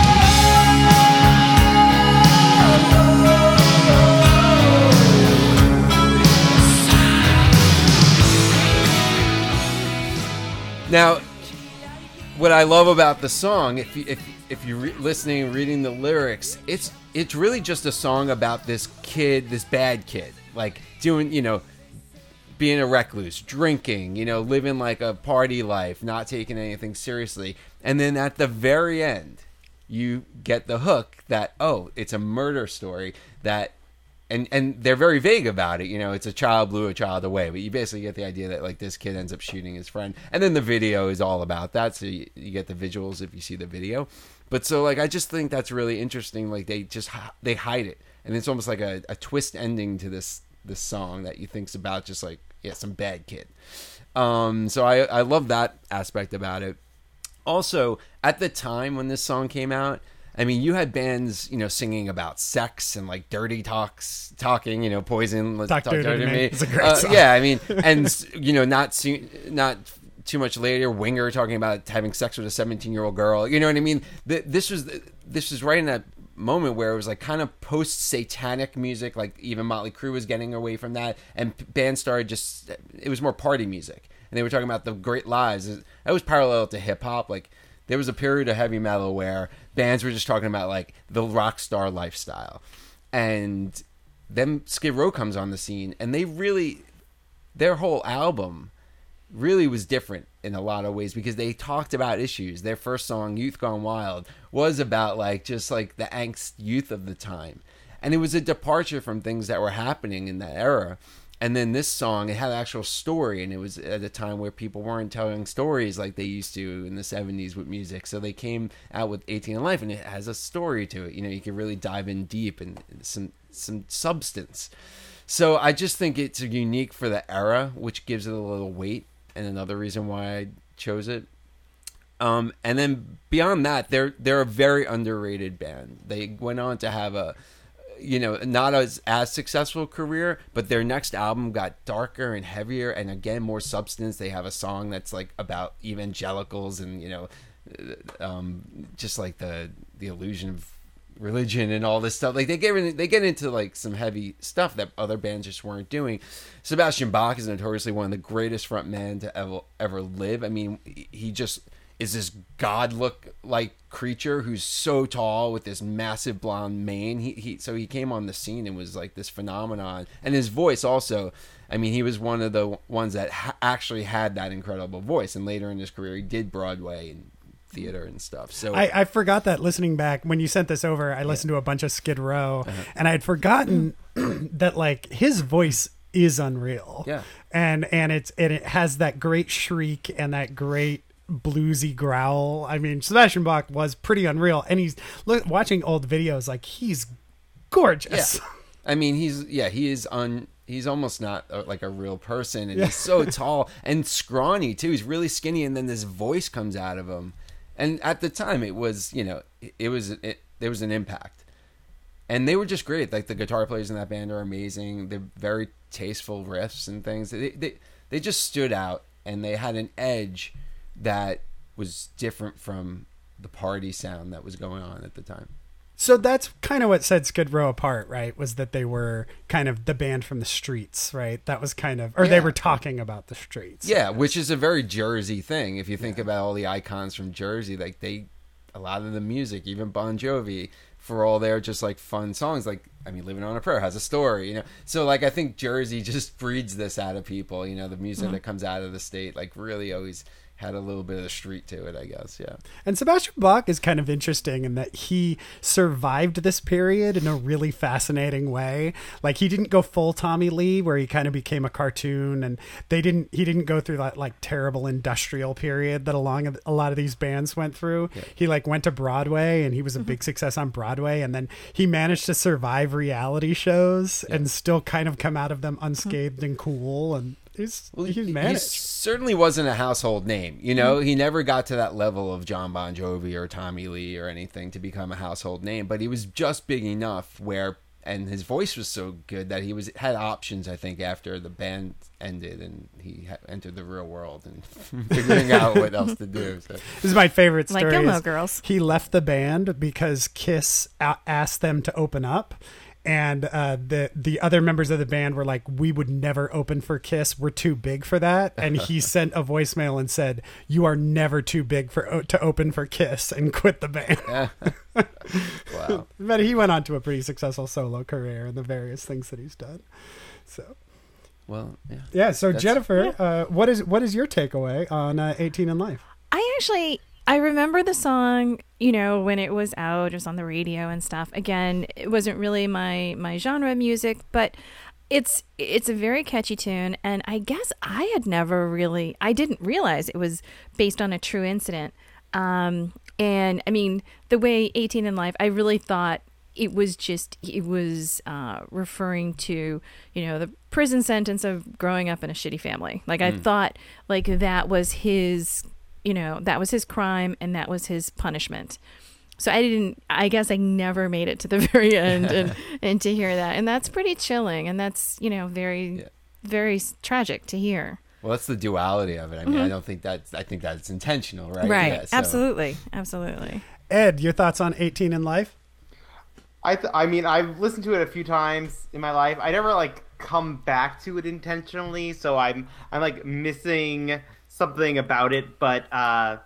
Now, what I love about the song, if you're listening and reading the lyrics, it's really just a song about this kid, this bad kid, like doing, being a recluse, drinking, living like a party life, not taking anything seriously. And then at the very end, you get the hook that, oh, it's a murder story that and they're very vague about it. You know, it's a child blew a child away, but you basically get the idea that like this kid ends up shooting his friend, and then the video is all about that. So you get the visuals if you see the video. But so like I just think that's really interesting. Like they hide it, and it's almost like a twist ending to this song that you think's about just like some bad kid. So I love that aspect about it. Also, at the time when this song came out, I mean, you had bands, you know, singing about sex and like dirty talking, you know, Poison, let's talk dirty to me. It's a great song. Yeah, I mean, and you know, not too much later, Winger talking about having sex with a 17-year-old girl. You know what I mean? This was right in that moment where it was like kind of post-satanic music, like even Motley Crue was getting away from that, and bands started it was more party music, and they were talking about the great lives. That was parallel to hip-hop. Like there was a period of heavy metal where bands were just talking about like the rock star lifestyle, and then Skid Row comes on the scene, and their whole album really was different in a lot of ways because they talked about issues. Their first song, Youth Gone Wild, was about like just like the angst youth of the time, and it was a departure from things that were happening in that era. And then this song, it had an actual story, and it was at a time where people weren't telling stories like they used to in the 70s with music. So they came out with 18 in Life, and it has a story to it. You know, you can really dive in deep and some substance. So I just think it's unique for the era, which gives it a little weight, and another reason why I chose it. And then beyond that, they're a very underrated band. They went on to have a, you know, not as successful career, but their next album got darker and heavier, and again more substance. They have a song that's like about evangelicals and, you know, just like the illusion of religion and all this stuff. Like they get into like some heavy stuff that other bands just weren't doing. Sebastian Bach is notoriously one of the greatest frontmen to ever live. I mean, he just is this god-like creature who's so tall with this massive blonde mane. So he came on the scene and was like this phenomenon. And his voice also, I mean, he was one of the ones that actually had that incredible voice. And later in his career, he did Broadway and theater and stuff. So I forgot that listening back when you sent this over, I listened to a bunch of Skid Row, and I had forgotten that like his voice is unreal. Yeah. And it has that great shriek and that great bluesy growl. I mean, Sebastian Bach was pretty unreal, and he's watching old videos, like he's gorgeous. Yeah. I mean, he's almost not like a real person, and he's so tall and scrawny too. He's really skinny, and then this voice comes out of him. And at the time, it was, you know, there was an impact, and they were just great. Like the guitar players in that band are amazing. They're very tasteful riffs and things. They just stood out, and they had an edge that was different from the party sound that was going on at the time. So that's kind of what set Skid Row apart, right? Was that they were kind of the band from the streets, right? That was kind of, or they were talking about the streets. Yeah, which is a very Jersey thing. If you think about all the icons from Jersey, like a lot of the music, even Bon Jovi, for all their just like fun songs, like, I mean, Living on a Prayer has a story, you know? So like, I think Jersey just breeds this out of people, you know, the music that comes out of the state, like really always had a little bit of the street to it, I guess. Yeah. And Sebastian Bach is kind of interesting in that he survived this period in a really fascinating way. Like he didn't go full Tommy Lee where he kind of became a cartoon, and he didn't go through that like terrible industrial period that a lot of these bands went through. Yeah. He like went to Broadway, and he was a big success on Broadway, and then he managed to survive reality shows and still kind of come out of them unscathed and cool, and he certainly wasn't a household name, you know. He never got to that level of John Bon Jovi or Tommy Lee or anything to become a household name, but he was just big enough where, and his voice was so good that he had options, I think, after the band ended and he entered the real world and figuring out what else to do. So. This is my favorite story. Like Gilmore Girls. He left the band because Kiss asked them to open up. And the other members of the band were like, we would never open for Kiss. We're too big for that. And he sent a voicemail and said, you are never too big to open for Kiss, and quit the band. Wow. But he went on to a pretty successful solo career and the various things that he's done. So, well, yeah. So Jennifer, what is your takeaway on 18 in Life? I actually I remember the song, when it was out, it was on the radio and stuff. Again, it wasn't really my genre of music, but it's a very catchy tune. And I guess I didn't realize it was based on a true incident. And I mean, the way 18 in Life, I really thought it was referring to, the prison sentence of growing up in a shitty family. Like I thought like that was his, that was his crime and that was his punishment. So I guess I never made it to the very end and to hear that. And that's pretty chilling. And that's, very, very tragic to hear. Well, that's the duality of it. I mean, I think that's intentional, right? Right. Yeah, so. Absolutely. Ed, your thoughts on 18 in Life? I mean, I've listened to it a few times in my life. I never like come back to it intentionally, so I'm like missing something about it. But I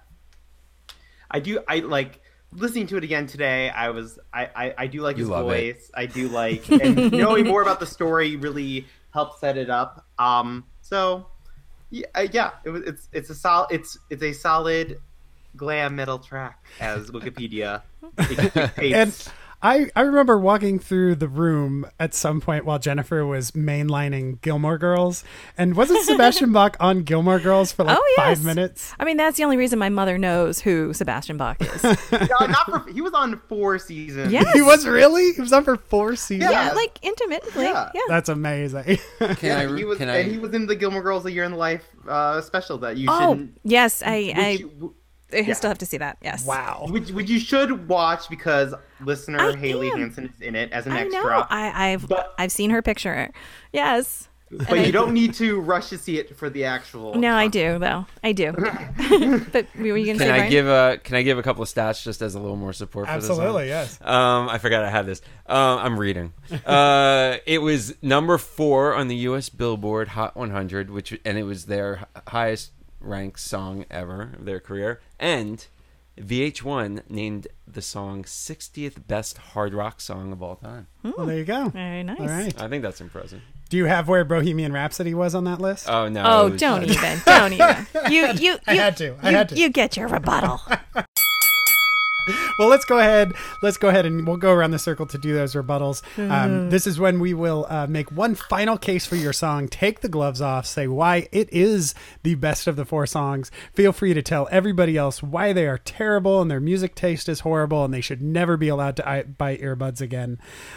like listening to it again today. I do like his voice. I do like, and knowing more about the story really helped set it up. So yeah, it's a solid glam metal track, as Wikipedia dictates. And I remember walking through the room at some point while Jennifer was mainlining Gilmore Girls. And wasn't Sebastian Bach on Gilmore Girls for 5 minutes? I mean, that's the only reason my mother knows who Sebastian Bach is. He was on 4 seasons. Yes. He was really? He was on for 4 seasons? Yeah. Like intermittently. Yeah. That's amazing. He was in the Gilmore Girls A Year in the Life special that you shouldn't. Yes, I still have to see that. Yes. Wow. Which you should watch because listener Haley Hansen is in it as an extra. I know. I've seen her picture. Yes. But you don't need to rush to see it for the actual. No, I do though. I do. But were you going to say? Can I give a couple of stats just as a little more support for Absolutely, this? yes. I forgot I had this. I'm reading. It was number 4 on the U.S. Billboard Hot 100, and it was their highest ranked song ever of their career, and VH1 named the song 60th best hard rock song of all time. Well, there you go. Very nice. All right. I think that's impressive. Do you have where Bohemian Rhapsody was on that list? Oh no! Oh, don't even. You. I had to. You get your rebuttal. Well, let's go ahead and we'll go around the circle to do those rebuttals. This is when we will make one final case for your song, take the gloves off, say why it is the best of the 4 songs. Feel free to tell everybody else why they are terrible and their music taste is horrible and they should never be allowed to buy earbuds again.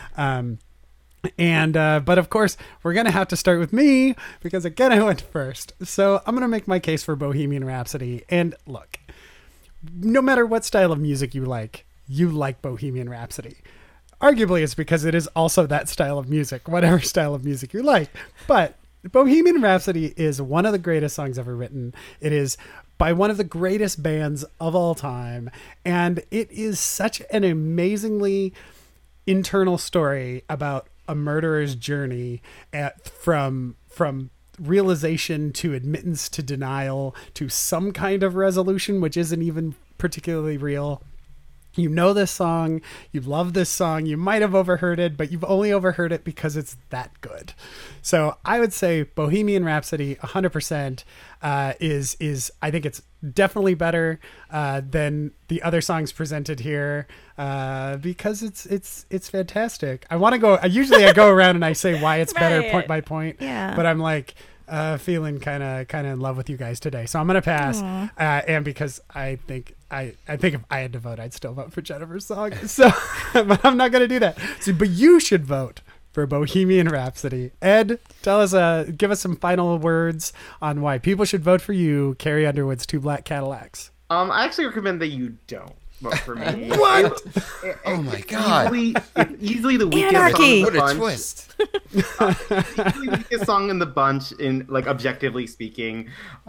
But of course, we're going to have to start with me because again, I went first. So I'm going to make my case for Bohemian Rhapsody. And look, no matter what style of music you like Bohemian Rhapsody. Arguably, it's because it is also that style of music, whatever style of music you like. But Bohemian Rhapsody is one of the greatest songs ever written. It is by one of the greatest bands of all time. And it is such an amazingly internal story about a murderer's journey from realization to admittance to denial to some kind of resolution, which isn't even particularly real. You know this song, you love this song, you might have overheard it, but you've only overheard it because it's that good. So I would say Bohemian Rhapsody 100% is I think it's definitely better than the other songs presented here because it's fantastic. I usually go around and I say why it's better point by point, but I'm like feeling kind of in love with you guys today, so I'm gonna pass. And because I think if I had to vote, I'd still vote for Jennifer's song. So, but I'm not gonna do that. So, but you should vote for Bohemian Rhapsody. Ed, tell us, give us some final words on why people should vote for you, Carrie Underwood's Two Black Cadillacs. I actually recommend that you don't vote for me. What? Oh my god! It's easily the weakest Anarchy. song in the What a bunch. twist! Easily the weakest song in the bunch, in like objectively speaking.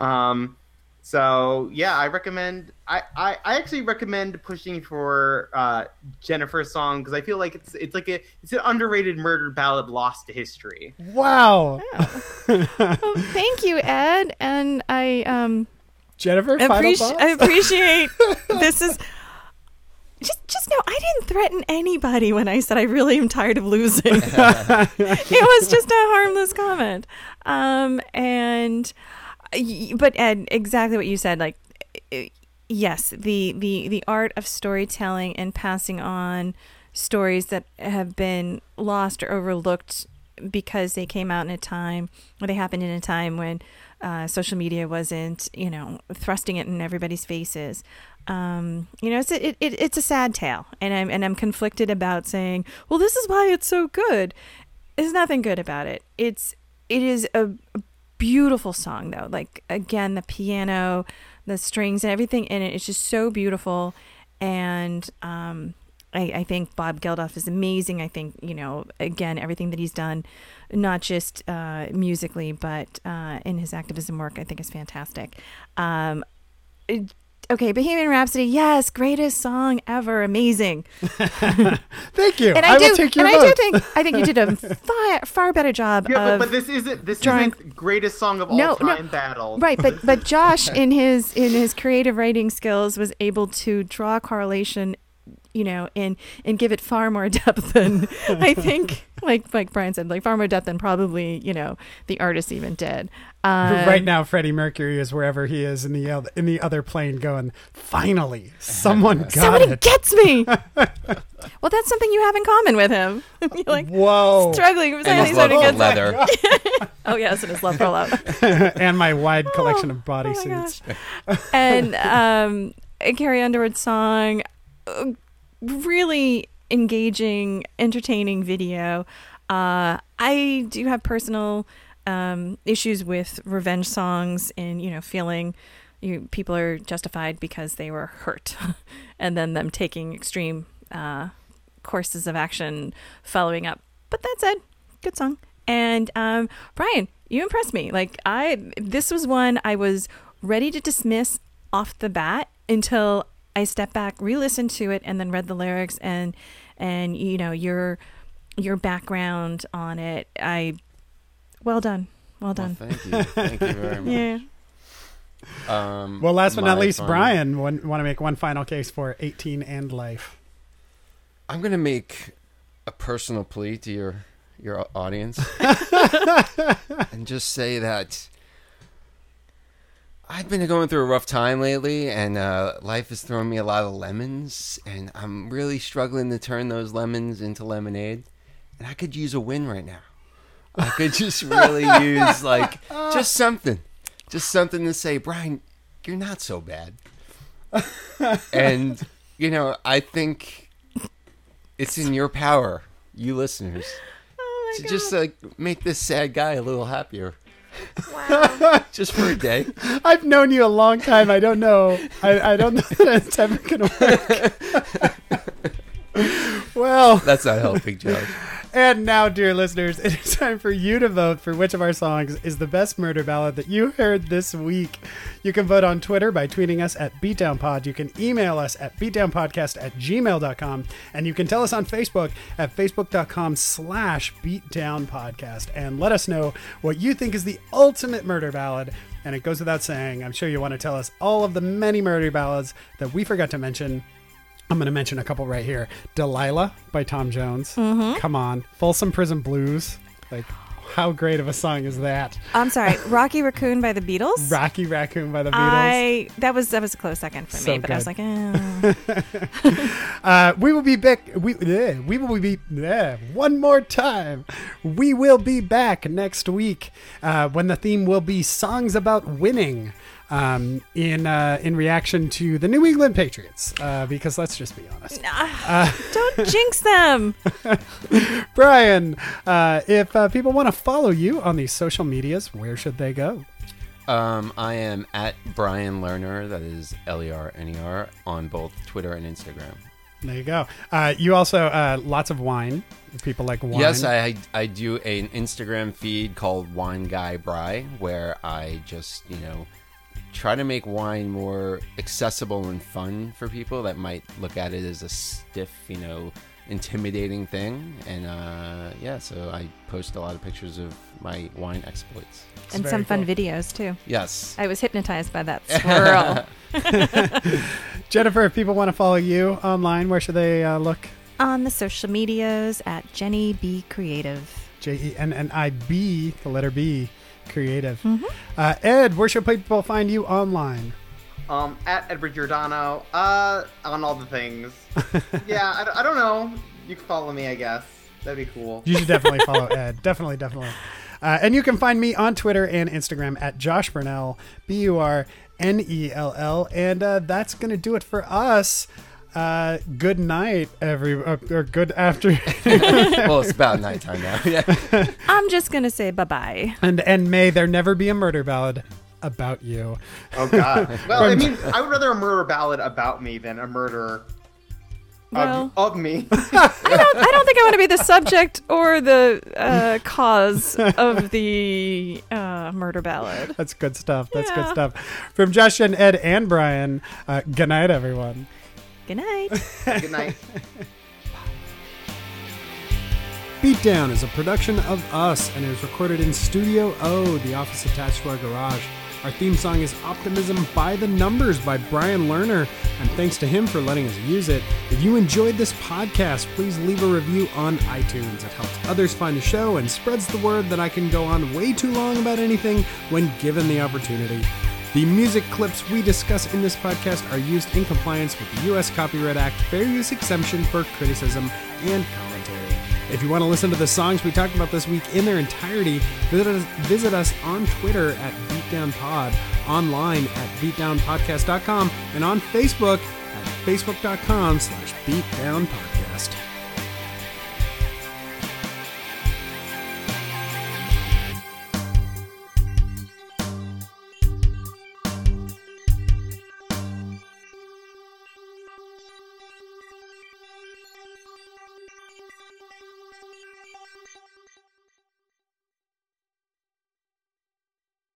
So yeah, I recommend. I actually recommend pushing for Jennifer's song because I feel like it's an underrated murder ballad lost to history. Wow. Well, thank you, Ed, and I Jennifer, final thoughts? I appreciate this is. Just know I didn't threaten anybody when I said I really am tired of losing. It was just a harmless comment. But Ed, exactly what you said. Like, yes, the art of storytelling and passing on stories that have been lost or overlooked because they came out in a time, or they happened in a time when social media wasn't, thrusting it in everybody's faces. It's a sad tale, and I'm conflicted about saying, well, this is why it's so good. There's nothing good about it. It is a beautiful song, though. Like, again, the piano, the strings, and everything in it is just so beautiful. And I think Bob Geldof is amazing. I think, again, everything that he's done, not just musically, but in his activism work, I think is fantastic. Okay, Bohemian Rhapsody, yes, greatest song ever, amazing. Thank you. And I will take your vote. I think you did a far better job. Yeah, of but this isn't drawing- greatest song of all time battle. Right, but Josh in his creative writing skills was able to draw a correlation, and give it far more depth than I think, like Brian said, like far more depth than probably the artist even did. Right now, Freddie Mercury is wherever he is in the other plane, going, finally, someone Somebody gets me. Well, that's something you have in common with him. You're like, whoa, struggling. And his love for leather. Oh yes, and his love for love. And my wide collection of bodysuits. And Carrie Underwood's song, really engaging, entertaining video. I do have personal issues with revenge songs, and feeling people are justified because they were hurt, and then them taking extreme courses of action following up. But that said, good song. And Brian, you impressed me. Like, this was one I was ready to dismiss off the bat until I stepped back, re-listened to it, and then read the lyrics and your background on it. Well done. Well, thank you very much. Yeah. Well, last but not least, final- Brian, want to make one final case for 18 and Life. I'm going to make a personal plea to your audience and just say that I've been going through a rough time lately, and life has thrown me a lot of lemons, and I'm really struggling to turn those lemons into lemonade, and I could use a win right now. I could just really use, just something to say, Brian, you're not so bad. And, I think it's in your power, you listeners, to just make this sad guy a little happier. Wow. Just for a day. I've known you a long time. I don't know. I don't know that it's ever going to work. Well, That's not helping, Josh. and now, dear listeners, it is time for you to vote for which of our songs is the best murder ballad that you heard this week. You can vote on Twitter by tweeting us at BeatdownPod. You can email us at beatdownpodcast@gmail.com. And you can tell us on Facebook at facebook.com/beatdownpodcast. And let us know what you think is the ultimate murder ballad. And it goes without saying, I'm sure you want to tell us all of the many murder ballads that we forgot to mention. I'm going to mention a couple right here. Delilah by Tom Jones. Come on. Folsom Prison Blues. Like, how great of a song is that? I'm sorry, Rocky Raccoon by the Beatles. Rocky Raccoon by the Beatles. That was a close second for So me, but I was good. like, We will be back. We will be one more time. We will be back next week when the theme will be songs about winning. In reaction to the New England Patriots, because let's just be honest. don't jinx them. Brian, if people want to follow you on these social medias, where should they go? I am at Brian Lerner, that is Lerner, on both Twitter and Instagram. There you go. You also, lots of wine. People like wine. Yes, I do an Instagram feed called Wine Guy Bry, where I just, try to make wine more accessible and fun for people that might look at it as a stiff, intimidating thing. And so I post a lot of pictures of my wine exploits. And very some fun cool. videos too. Yes. I was hypnotized by that swirl. Jennifer, if people want to follow you online, where should they look? On the social medias at Jenny B Creative. JENNIB, the letter B, Creative. Ed, where should people find you online? At Edward Giordano. On all the things. Yeah, I don't know. You can follow me, I guess. That'd be cool. You should definitely follow Ed. Definitely. And you can find me on Twitter and Instagram at Josh Burnell, Burnell. And that's going to do it for us. Good night, or good afternoon. Well, it's about nighttime now. Yeah. I'm just gonna say bye-bye. And may there never be a murder ballad about you. Oh, God. Well, I mean, I would rather a murder ballad about me than a murder of me. I don't think I want to be the subject or the cause of the murder ballad. That's good stuff. That's good Yeah. stuff. From Josh and Ed and Brian, good night, everyone. Good night. Good night. Beatdown is a production of us and is recorded in Studio O, the office attached to our garage. Our theme song is Optimism by the Numbers by Brian Lerner, and thanks to him for letting us use it. If you enjoyed this podcast, please leave a review on iTunes. It helps others find the show and spreads the word that I can go on way too long about anything when given the opportunity. The music clips we discuss in this podcast are used in compliance with the U.S. Copyright Act Fair Use Exemption for criticism and commentary. If you want to listen to the songs we talked about this week in their entirety, visit us on Twitter at BeatdownPod, online at BeatdownPodcast.com, and on Facebook at Facebook.com/BeatdownPodcast.